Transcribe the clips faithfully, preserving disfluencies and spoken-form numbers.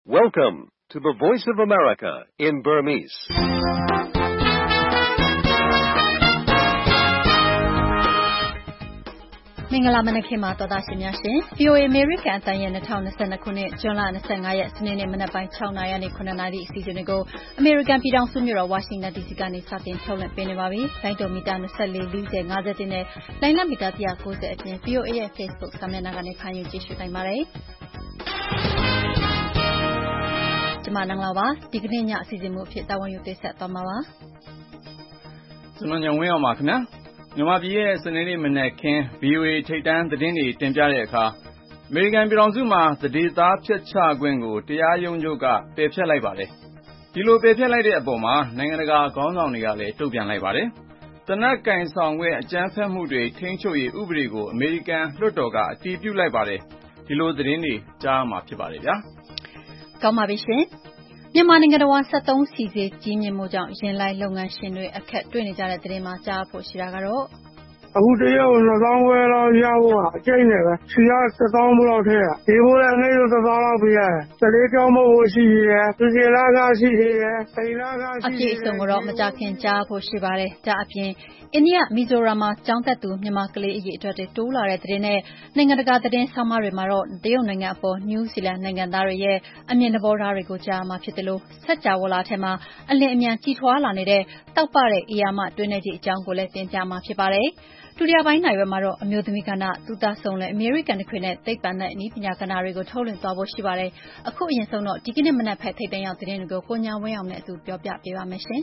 Welcome to the Voice of America in Burmese. ။မင်္ဂလာမနက်ခင်းပါသောသားရှင်များရှင် V O A American အသံရဲ့၂၀၂၂ခုနှစ်ဇွန်လ၂၅ရက်စနေနေ့မနက်ပိုင်း၆နာရီကနေ၇နာရီအစီအစဉ်တွေကို American ပြည်ထောင်စုမြို့တော် Washington D C ကနေစတင်ထုတ်လွှင့်ပေးနေပါပြီ။လိုင်းတိုမီတာ၂၄ ၄၀ ၅၁နဲ့လိုင်းလမီတာ၁၉၀အပြင် V O A ရဲ့ Facebook စာမျက်နှာကနေဖန်ယူကြည့်ရှုနိုင်ပါတယ်။ကျွန်မနန်းလာပါဒီကနေ့ညအစီအစဉ်မှုအဖြစ်တာဝန်ယူတင်ဆက်သွားမှာပါ။ကျွန်တော်ညဝင်းအောင်ပါခင်ဗျာ။မြန်မာပြည်ရဲ့စနေနေ့မနက်ခင်း V O A ထိပ်တန်းသတင်းတွေတင်ပြတဲ့အခါအမေရိကန်ပြည်ထောင်စုမှာသန္ဓေသားဖျက်ချခွင့်ကိုတရားရုံးချုပ်ကပယ်ဖျက်လိုက်ပါတယ်။ဒီလိုပယ်ဖျက်လိုက်တဲ့အပေါ်မှာနိုင်ငံတကာခေါင်းဆောင်တွေကလည်းတုံ့ပြန်လိုက်ပါတယ်။သေနတ်ကင်ဆောင်ခွင့်အကြမ်းဖက်မှုတွေထိန်းချုပ်ရေးဥပဒေကိုအမေရိကန်လွှတ်တော်ကအတည်ပြုလိုက်ပါတယ်။ဒီလိုသတင်းတွေကြားမှာဖြစ်ပါတယ်ဗျာ။ကောင်းပါပြီရှင်။မြန်မာနိုင်ငံတော်စက်သုံးဆီဈေးကြီးမြင့်မှုကြောင့်ရင်လိုက်လုပ်ငန်းရှင်တွေအခက်တွေ့နေကြတဲ့သတင်းမှာကြားဖို့ရှိတာကတော့အခုတရက်ကိုနှစ်သောင်းခွဲလောက်ရဖို့အကျိတ်နဲ့ပဲဆီကတစ်သောင်းလောက်ထည့်ရဒီဘိုးလည်းနေ့တစ်သောင်းလောက်ပေးရတယ်စလေးကြောင်းမို့ရှိရဲဒီကေလာကရှိရဲပိလာကရှိရဲအပြည့်အစုံတော့မကြခင်ကြားဖို့ရှိပါတယ်ဒါအပြင်အိန္ဒိယမီဇိုရမ်မှာကျောင်းသက်သူမြန်မာကလေးအရေးအတွက်တိုးလာတဲ့သတင်းနဲ့နိုင်ငံတကာသတင်းဆောင်းပါးတွေမှာတော့တရုတ်နိုင်ငံအပေါ်နယူးဇီလန်နိုင်ငံသားတွေရဲ့အမြင်သဘောထားတွေကိုကြားမှာဖြစ်တယ်လို့ဆက်ကြဝဠာထဲမှာအလင်းအမြန်ကြီးထွားလာနေတဲ့တောက်ပတဲ့အေယာမတွင်းနေကြီးအကြောင်းကိုလည်းတင်ပြမှာဖြစ်ပါတယ်ဒုတိယပိုင်းနိုင်ရွယ်မှာတော့အမျိုးသမီးကဏ္ဍသူသားဆောင်လဲအမေရိကန်တခွင်နဲ့သိပ္ပံနဲ့နည်းပညာကဏ္ဍတွေကိုထုတ်လွှင့်သွားဖို့ရှိပါတယ်အခုအရင်ဆုံးတော့ဒီကနေ့မနက်ဖက်ထိပ်တန်းရောက်သတင်းတွေကိုကိုညာဝင်းအောင်နဲ့အတူပြောပြပေးပါမယ်ရှင်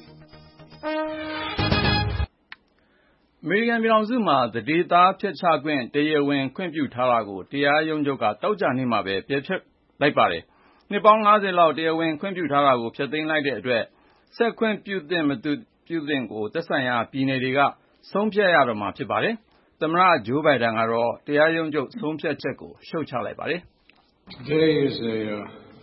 အမေရိကန်ပြည်ထောင်စုမှာသန္ဓေသားဖျက်ချခွင့်တရားဝင်ခွင့်ပြုထားတာကိုတရားရုံးချုပ်ကတောက်ကြနေ့မှာပဲပယ်ဖျက်လိုက်ပါတယ်နှစ်ပေါင်း၅၀လောက်တရားဝင်ခွင့်ပြုထားတာကိုဖျက်သိမ်းလိုက်တဲ့အတွက်ဆက်ခွင့်ပြုသင့်မပြုသင့်ကိုသက်ဆိုင်ရာပြည်နယ်တွေကဆုံးဖြတ်ရတော့မှာဖြစ်ပါတယ်။သမ္မတဂျိုးဘိုင်ဒန်ကတော့တရားရုံးချုပ်ဆုံးဖြတ်ချက်ကိုရှုတ်ချလိုက်ပါတယ်။ Today is a uh,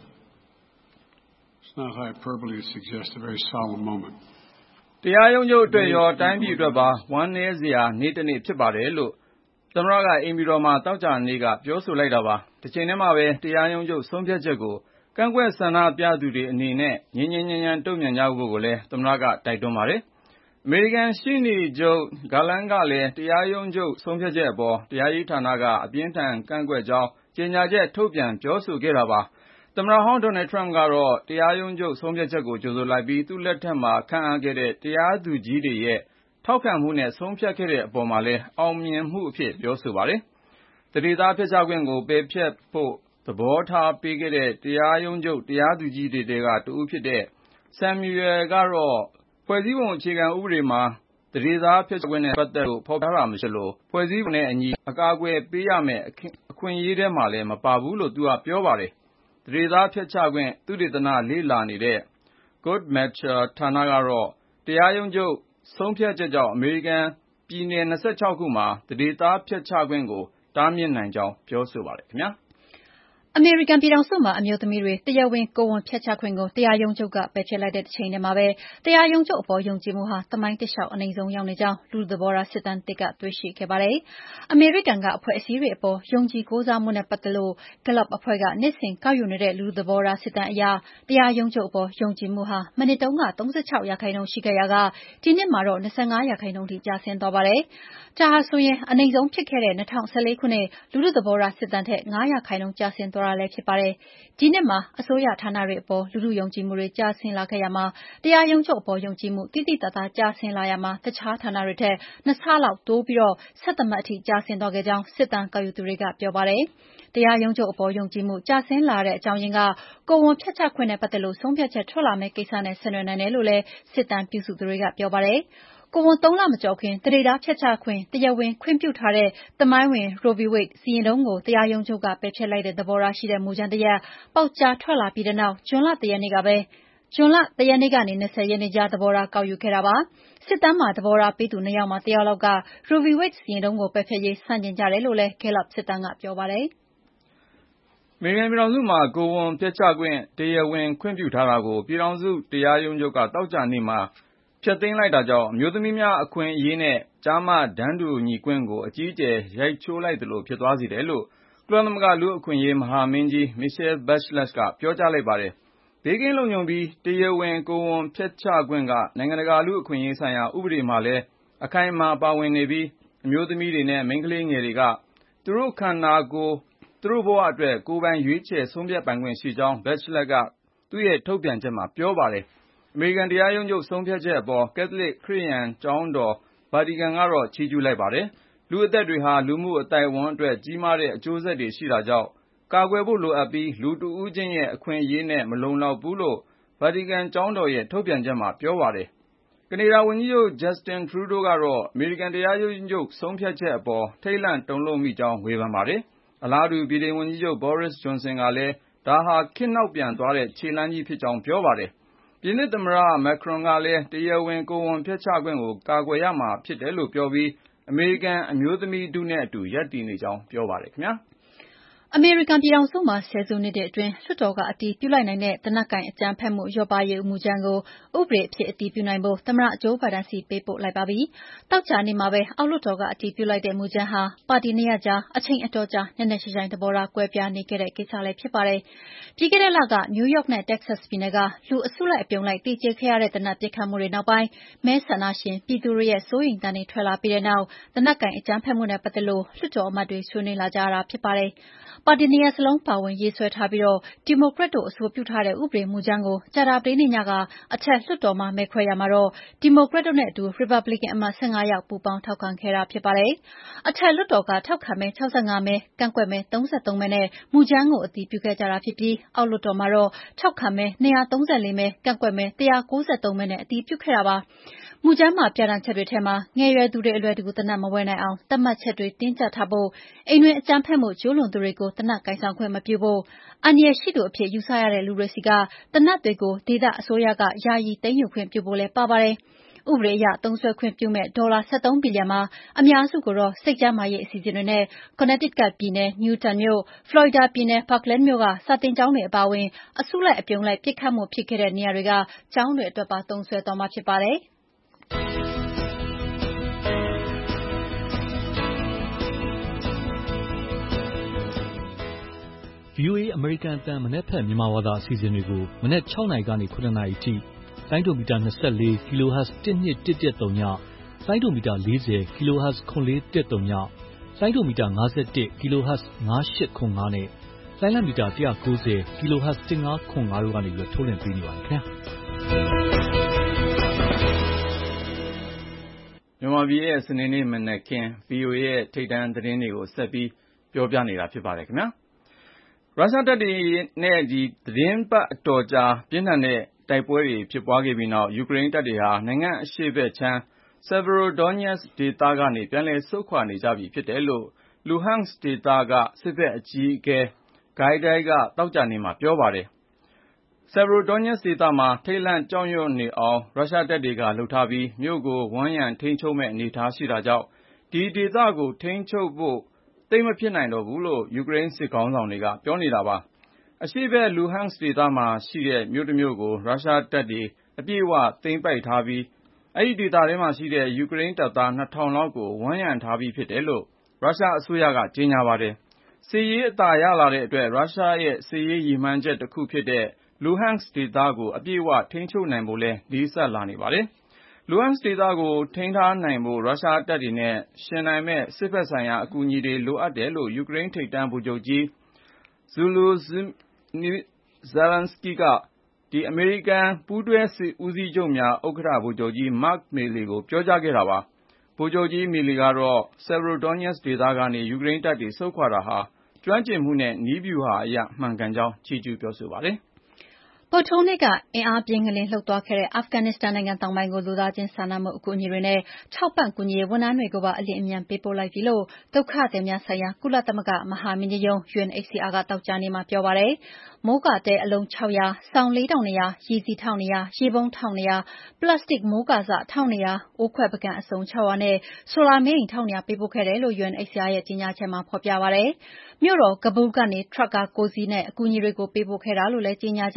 it's not hyperbole to suggest a very solemn moment. တရားရုံးချုပ်အတွက်ရောတိုင်းပြည်အတွက်ပါဝမ်းနည်းစရာနေ့တစ်နေ့ဖြစ်ပါတယ်လို့သမ္မတကအိမ်ဖြူတော်မှာတောက်ကြနေ့ကပြောဆိုလိုက်တာပါ။တစ်ချိန်တည်းမှာပဲတရားရုံးချုပ်ဆုံးဖြတ်ချက်ကိုကန့်ကွက်ဆန္ဒပြသူတွေအနေနဲ့ငြင်းငြင်းညံ့ညံ့တုံ့ပြန်ကြဖို့ကိုလည်းသမ္မတကတိုက်တွန်းပါတယ်။အမေရိကန်ရှေ့နေချုပ်ဂါလန်းကလည်းတရားရုံးချုပ်ဆုံးဖြတ်ချက်အပေါ်တရားရေးဌာနကအပြင်းထန်ကန့်ကွက်ကြောင်းကြေညာချက်ထုတ်ပြန်ပြောဆိုခဲ့တာပါ။သမ္မတဟောင်းဒေါ်နယ်ထရမ့်ကတော့တရားရုံးချုပ်ဆုံးဖြတ်ချက်ကိုကြိုဆိုလိုက်ပြီးသူ့လက်ထက်မှာခန့်အပ်ခဲ့တဲ့တရားသူကြီးတွေရဲ့ထောက်ခံမှုနဲ့ဆုံးဖြတ်ခဲ့တဲ့အပေါ်မှာလည်းအောင်မြင်မှုအဖြစ်ပြောဆိုပါတယ်။သန္ဓေသားဖျက်ချခွင့်ကိုပယ်ဖျက်ဖို့သဘောထားပေးခဲ့တဲ့တရားရုံးချုပ်တရားသူကြီးတွေထဲကတဦးဖြစ်တဲ့ဆမ်မြူရယ်ကတော့ဖွဲ့စည်းပုံအခြေခံဥပဒေမှာသန္ဓေသားဖျက်ချခွင့်နဲ့ပတ်သက်လို့ဖော်ပြထားတာမရှိလို့ဖွဲ့စည်းပုံနဲ့အညီအကာအကွယ်ပေးရမယ့်အခွင့်အရေးထဲမှာလည်းမပါဘူးလို့သူကပြောပါတယ်။သန္ဓေသားဖျက်ချခွင့်သုတေသနလေ့လာနေတဲ့ Guttmacher ဌာနကတော့တရားရုံးချုပ်ဆုံးဖြတ်ချက်ကြောင့်အမေရိကန်ပြည်နယ်၂၆ခုမှာသန္ဓေသားဖျက်ချခွင့်ကိုတားမြစ်နိုင်ကြောင်းပြောဆိုပါတယ်ခင်ဗျာ။အမေရိကန်ပြည်ထောင်စုမှာအမျိုးသမီးတွေတရားဝင်ကိုယ်ဝန်ဖျက်ချခွင့်ကိုတရားရုံးချုပ်ကပယ်ဖျက်လိုက်တဲ့ချိန်တည်းမှာပဲတရားရုံးချုပ်အပေါ်ယုံကြည်မှုဟာသမိုင်းတစ်လျှောက်အနိမ့်ဆုံးရောက်နေကြောင်းလူထုသဘောထားစစ်တမ်းတစ်ကတွေ့ရှိခဲ့ပါတယ်။အမေရိကန်ကအဖွဲ့အစည်းတွေအပေါ်ယုံကြည်ကိုးစားမှုနဲ့ပတ်သက်လို့ Gallup အဖွဲ့ကနှစ်စဉ်ကောက်ယူနေတဲ့လူထုသဘောထားစစ်တမ်းအရတရားရုံးချုပ်အပေါ်ယုံကြည်မှုဟာမနှစ်တုန်းက၃၆ရာခိုင်နှုန်းရှိခဲ့ရာကဒီနှစ်မှာတော့၂၅ရာခိုင်နှုန်းထိကျဆင်းသွားပါတယ်။ဒါဟာဆိုရင်အနိမ့်ဆုံးဖြစ်ခဲ့တဲ့၂၀၁၄ခုနှစ်လူထုသဘောထားစစ်တမ်းထက်၅ရာခိုင်နှုန်းကျဆင်းသွားတာလည်းဖြစ်ပါတယ်။ဒီနှစ်မှာအစိုးရဌာနတွေအပေါ်လူထုယုံကြည်မှုတွေကျဆင်းလာခဲ့ရမှာတရားရုံးချုပ်အပေါ်ယုံကြည်မှုတိတိတတ်တာကျဆင်းလာရမှာတခြားဌာနတွေထက်နှစ်ဆလောက်တိုးပြီးတော့ဆက်တမတ်အထိကျဆင်းသွားခဲ့ကြောင်းစစ်တမ်းကောက်ယူသူတွေကပြောပါတယ်။တရားရုံးချုပ်အပေါ်ယုံကြည်မှုကျဆင်းလာတဲ့အကြောင်းရင်းကကိုယ်ဝန်ဖျက်ချခွင့်နဲ့ပတ်သက်လို့ဆုံးဖြတ်ချက်ထွက်လာမယ့်ကိစ္စနဲ့ဆက်နွယ်နိုင်တယ်လို့လည်းစစ်တမ်းပြုစုသူတွေကပြောပါတယ်။ကိုယ်ဝန်သုံးလမကျော်ခင်သန္ဓေသားဖျက်ချခွင့်တရားဝင်ခွင့်ပြုထားတဲ့သမိုင်းဝင် Roe v. Wade စီရင်ထုံးကိုတရားရုံးချုပ်ကပယ်ဖျက်လိုက်တဲ့သဘောထားရှိတဲ့မူကြမ်းတစ်ရပ်ပေါက်ကြားထွက်လာပြီးတဲ့နောက်ဇွန်လ၁ရက်နေ့ကပဲဇွန်လ၁ရက်နေ့ကနေ၂၀ရက်နေ့ကြားသဘောထားကောက်ယူခဲ့တာပါ။စစ်တမ်းမှာသဘောထားပေးသူနှစ်ယောက်မှာတစ်ယောက်လောက်က Roe v. Wade စီရင်ထုံးကိုပယ်ဖျက်ရေးဆန့်ကျင်ကြတယ်လို့လည်း Gallup စစ်တမ်းကပြောပါတယ်။အမေရိကန်ပြည်ထောင်စုမှာကိုယ်ဝန်ဖျက်ချခွင့်တရားဝင်ခွင့်ပြုထားတာကိုပြည်ထောင်စုတရားရုံးချုပ်ကတောက်ကြနေ့မှာဖျက်သိမ်းလိုက်တာကြောင့်အမျိုးသမီးများအခွင့်အရေးနဲ့ကျားမတန်းတူညီခွင့်ကိုအကြီးအကျယ်ရိုက်ချိုးလိုက်သလိုဖြစ်သွားစေတယ်လို့ကုလလသမဂ္ဂလူ့အခွင့်အရေးမဟာမင်းကြီး Michelle Bachelet ကပြောကြားလိုက်ပါတယ်။ ဘေးကင်းလုံခြုံပြီးတရားဝင်ကိုယ်ဝန်ဖျက်ချခွင့်ကနိုင်ငံတကာလူ့အခွင့်အရေးဆိုင်ရာဥပဒေမှာလည်းအခိုင်အမာပါဝင်နေပြီးအမျိုးသမီးတွေနဲ့မိန်းကလေးငယ်တွေကသူတို့ခန္ဓာကိုယ်သူတို့ဘဝအတွက်ကိုယ်ပိုင်ရွေးချယ်ဆုံးဖြတ်ပိုင်ခွင့်ရှိကြောင်း Bachelet ကသူ့ရဲ့ထုတ်ပြန်ချက်မှာပြောပါတယ်။ အမေရိကန်တရားရုံးချုပ်ဆုံးဖြတ်ချက်အပေါ်ကက်သလစ်ခရစ်ယာန်ကျောင်းတော် Vatican ကတော့ချီးကျူးလိုက်ပါတယ်။ လူ့အသက်တွေဟာလူမှုအသိုက်အဝန်းအတွက်ကြီးမားတဲ့အကျိုးဆက်တွေရှိတာကြောင့်ကာကွယ်ဖို့လိုအပ်ပြီးလူတဦးချင်းရဲ့အခွင့်အရေးနဲ့မလုံလောက်ဘူးလို့ Vatican ကျောင်းတော်ရဲ့ထုတ်ပြန်ချက်မှာပြောပါတယ်။ ကနေဒါဝန်ကြီးချုပ် Justin Trudeau ကတော့အမေရိကန်တရားရုံးချုပ်ဆုံးဖြတ်ချက်အပေါ်ထိတ်လန့်တုန်လှုပ်မိကြောင်းဝေဖန်ပါတယ်။ အလားတူဗြိတိန်ဝန်ကြီးချုပ် Boris Johnson ကလည်းဒါဟာခေတ်နောက်ပြန်သွားတဲ့ခြေလှမ်းကြီးဖြစ်ကြောင်းပြောပါတယ်။ ပြင်သစ်သမ္မတ Macron ကလည်းတရားဝင်ကိုယ်ဝန်ဖျက်ချခွင့်ကိုကာကွယ်ရမှာဖြစ်တယ်လို့ပြောပြီးအမေရိကန်အမျိုးသမီးထုနဲ့အတူရပ်တည်နေကြောင်းပြောပါတယ်ခင်ဗျာအမေရိကန်ပြည်ထောင်စုမှာဆယ်စုနှစ်အတွင်းလွှတ်တော်ကအတည်ပြုလိုက်နိုင်တဲ့သေနတ်ကိုင်အကြမ်းဖက်မှုလျော့ပါးရေးမူကြမ်းကိုဥပဒေအဖြစ်အတည်ပြုနိုင်ဖို့သမ္မတဂျိုးဘိုင်ဒန်ဆီပေးပို့လိုက်ပါပြီ။သောကြာနေ့မှာပဲအောက်လွှတ်တော်ကအတည်ပြုလိုက်တဲ့မူကြမ်းဟာပါတီနှစ်ရပ်ကြားအချိန်အတော်ကြာနက်နက်ရှိုင်းရှိုင်းသဘောထားကွဲပြားနေခဲ့တဲ့ကိစ္စလည်းဖြစ်ပါတယ်။ပြီးခဲ့တဲ့လကနယူးယောက်နဲ့တက္ကဆက်ပြည်နယ်ကလူအစုလိုက်အပြုံလိုက်သေကျေခဲ့ရတဲ့သေနတ်ပစ်ခတ်မှုတွေနောက်ပိုင်းမဲဆန္ဒရှင်ပြည်သူတွေရဲ့စိုးရိမ်သံတွေထွက်လာပြီးတဲ့နောက်သေနတ်ကိုင်အကြမ်းဖက်မှုနဲ့ပတ်သက်လို့လွှတ်တော်အမတ်တွေဆွေးနွေးလာကြရတာဖြစ်ပါတယ်။ပါတီနှစ်ရပ်စလုံးပါဝင်ရေးဆွဲထားပြီးဒီမိုကရက်တို့အဆိုပြုထားတဲ့ဥပဒေမူကြမ်းကိုကြာသပတေးနေ့ညကအထက်လွှတ်တော်မှာမဲခွဲရာမှာတော့ဒီမိုကရက်တို့နဲ့အတူရီပတ်ဘလစ်ကန်အမတ်၁၅ယောက်ပူးပေါင်းထောက်ခံခဲ့တာဖြစ်ပါတယ်။အထက်လွှတ်တော်ကထောက်ခံမဲ၆၅မဲကန့်ကွက်မဲ၃၃မဲနဲ့မူကြမ်းကိုအတည်ပြုခဲ့ကြတာဖြစ်ပြီးအောက်လွှတ်တော်မှာတော့ထောက်ခံမဲ၂၃၄မဲကန့်ကွက်မဲ၁၉၃မဲနဲ့အတည်ပြုခဲ့တာပါ။မူကြမ်းပါပြဌာန်းချက်တွေထဲမှာငယ်ရွယ်သူတွေအလွယ်တကူသေနတ်မဝယ်နိုင်အောင်သတ်မှတ်ချက်တွေတင်းကြပ်ထားဖို့အိမ်တွင်းအကြမ်းဖက်မှုကျူးလွန်သူတွေကိုသေနတ်ကိုင်ဆောင်ခွင့်မပြုဖို့အန္တရာယ်ရှိသူအဖြစ်ယူဆရတဲ့လူတွေဆီကသေနတ်တွေကိုဒေသအစိုးရကယာယီသိမ်းယူခွင့်ပြုဖို့လည်းပါပါတယ်။ဥပဒေအရသုံးစွဲခွင့်ပြုမယ့်ဒေါ်လာ၁၃ဘီလျံမှာအများစုကိုတော့စိတ်ကျန်းမာရေးအစီအစဉ်တွေနဲ့ Connecticut ပြည်နယ် Newtown မြို့၊ Florida ပြည်နယ် Parkland မြို့ကစာသင်ကျောင်းတွေအပါအဝင်အစုလိုက်အပြုံလိုက်ပစ်ခတ်မှုဖြစ်ခဲ့တဲ့နေရာတွေကကျောင်းတွေအတွက်ပါသုံးစွဲသွားမှာဖြစ်ပါတယ်။ VOA အမေရိကန်အသံမနက်ဖြန်မြန်မာဘာသာအစီအစဉ်တွေကိုမနက်၆နာရီကနေခုနှစ်နာရီထိလိုင်းဒိုမီတာ၂၄ kHz တစ်နှစ်တစ်တစ်သုံးညလိုင်းဒိုမီတာ၄၀ kHz ခွန်လေးတစ်သုံးညလိုင်းဒိုမီတာ၅၁ kHz ၅၈ခွန်၅နဲ့လိုင်းလံမီတာ၁၉၀ kHz ၁၅ခွန်၅တို့ကနေပြီးထုတ်လွှင့်ပေးနေပါတယ်ခင်ဗျာမြန်မာပြည်ရဲ့စနေနေ့မနက်ခင်း VOA ရဲ့ထိပ်တန်းသတင်းတွေကိုဆက်ပြီးပြောပြနေတာဖြစ်ပါတယ်ခင်ဗျာရုရှားတပ်တွေနဲ့ဒီသတင်းပတ်အတော်ကြာပြင်းထန်တဲ့တိုက်ပွဲတွေဖြစ်ပွားခဲ့ပြီးနောက်ယူကရိန်းတပ်တွေဟာနိုင်ငံအရှေ့ဘက်ခြမ်း Severodonetsk ဒေသကနေပြန်လည်ဆုတ်ခွာနေကြပြီဖြစ်တယ်လို့ Luhansk ဒေသကစစ်ဘက်အကြီးအကဲ Gaidai ကသောကြာနေ့မှာပြောပါတယ်။ Severodonetsk ဒေသမှာထိတ်လန့်ကြောက်ရွံ့နေအောင်ရုရှားတပ်တွေကလုပ်ထားပြီးမြို့ကိုဝန်းရံထိန်းချုပ်မယ့်အနေအထားရှိတာကြောင့်ဒီဒေသကိုထိန်းချုပ်ဖို့သိပ်မဖြစ်နိုင်တော့ဘူးလို့ယူကရိန်းစစ်ခေါင်းဆောင်တွေကပြောနေတာပါ။အရှေ့ဘက် Luhansk ဒေသမှာရှိတဲ့မြို့တစ်မြို့ကိုရုရှားတပ်တွေအပြည့်အဝသိမ်းပိုက်ထားပြီးအဲဒီဒေသထဲမှာရှိတဲ့ယူကရိန်းတပ်သားနှစ်ထောင်လောက်ကိုဝန်းရံထားပြီးဖြစ်တယ်လို့ရုရှားအစိုးရကကြေညာပါတယ်။စစ်ရေးအသာရလာတဲ့အတွက်ရုရှားရဲ့စစ်ရေးရည်မှန်းချက်တစ်ခုဖြစ်တဲ့ Luhansk ဒေသကိုအပြည့်အဝထိန်းချုပ်နိုင်ဖို့လည်းနီးစပ်လာနေပါတယ်။ Luhansk ဒေသကိုထိန်းထားနိုင်ဖို့ရုရှားတပ်တွေနဲ့ယှဉ်နိုင်မယ့်စစ်ဘက်ဆိုင်ရာအကူအညီတွေလိုအပ်တယ်လို့ယူကရိန်းထိပ်တန်းဗိုလ်ချုပ်ကြီး Volodymyr Zelenskyy က အမေရိကန်ပူးတွဲစစ်ဦးစီးချုပ်များဥက္ကဋ္ဌဗိုလ်ချုပ်ကြီး Mark Milley ကိုပြောကြားခဲ့တာပါ။ ဗိုလ်ချုပ်ကြီး Milley ကတော့ Severodonetsk ဒေသကနေယူကရိန်းတပ်တွေဆုတ်ခွာတာဟာကျွမ်းကျင်မှုနဲ့နည်းဗျူဟာအရမှန်ကန်ကြောင်းချီးကျူးပြောဆိုပါတယ်။ဗုဒ္ဓဟူးနေ့ကအင်အားပြင်းငလျင်လှုပ်သွားခဲ့တဲ့အာဖဂန်နစ္စတန်နိုင်ငံတောင်ပိုင်းကိုလူသားချင်းစာနာမှုအကူအညီတွေနဲ့ထောက်ပံ့ကူညီရေးဝန်ထမ်းတွေကိုပါအလျင်အမြန်ပေးပို့လိုက်ပြီလို့ဒုက္ခသည်များဆိုင်ရာကုလသမဂ္ဂမဟာမင်းကြီးရုံး U N H C R ကသောကြာနေ့မှာပြောပါတယ်။မိုးကာတဲအလုံး၆၀၀၊စောင်လေးထောင့်၂ရာ၊ရေစီး၁၂၀၀၊ရေပုံး၁၂၀၀၊ပလတ်စတစ်မိုးကာစ၁၂၀၀၊အိုးခွက်ပန်းကန်အစုံ၆၀၀နဲ့ဆိုလာမီးအိမ်၁၂၀၀ပေးပို့ခဲ့တယ်လို့ U N H C R ရဲ့ကြေညာချက်မှာဖော်ပြပါတယ်။မြို့တော်ကဘူးလ်ကနေထရပ်ကား၉စီးနဲ့အကူအညီတွေကိုပေးပို့ခဲ့တာလို့လည်းကြေညာချက်မှာဖော်ပြ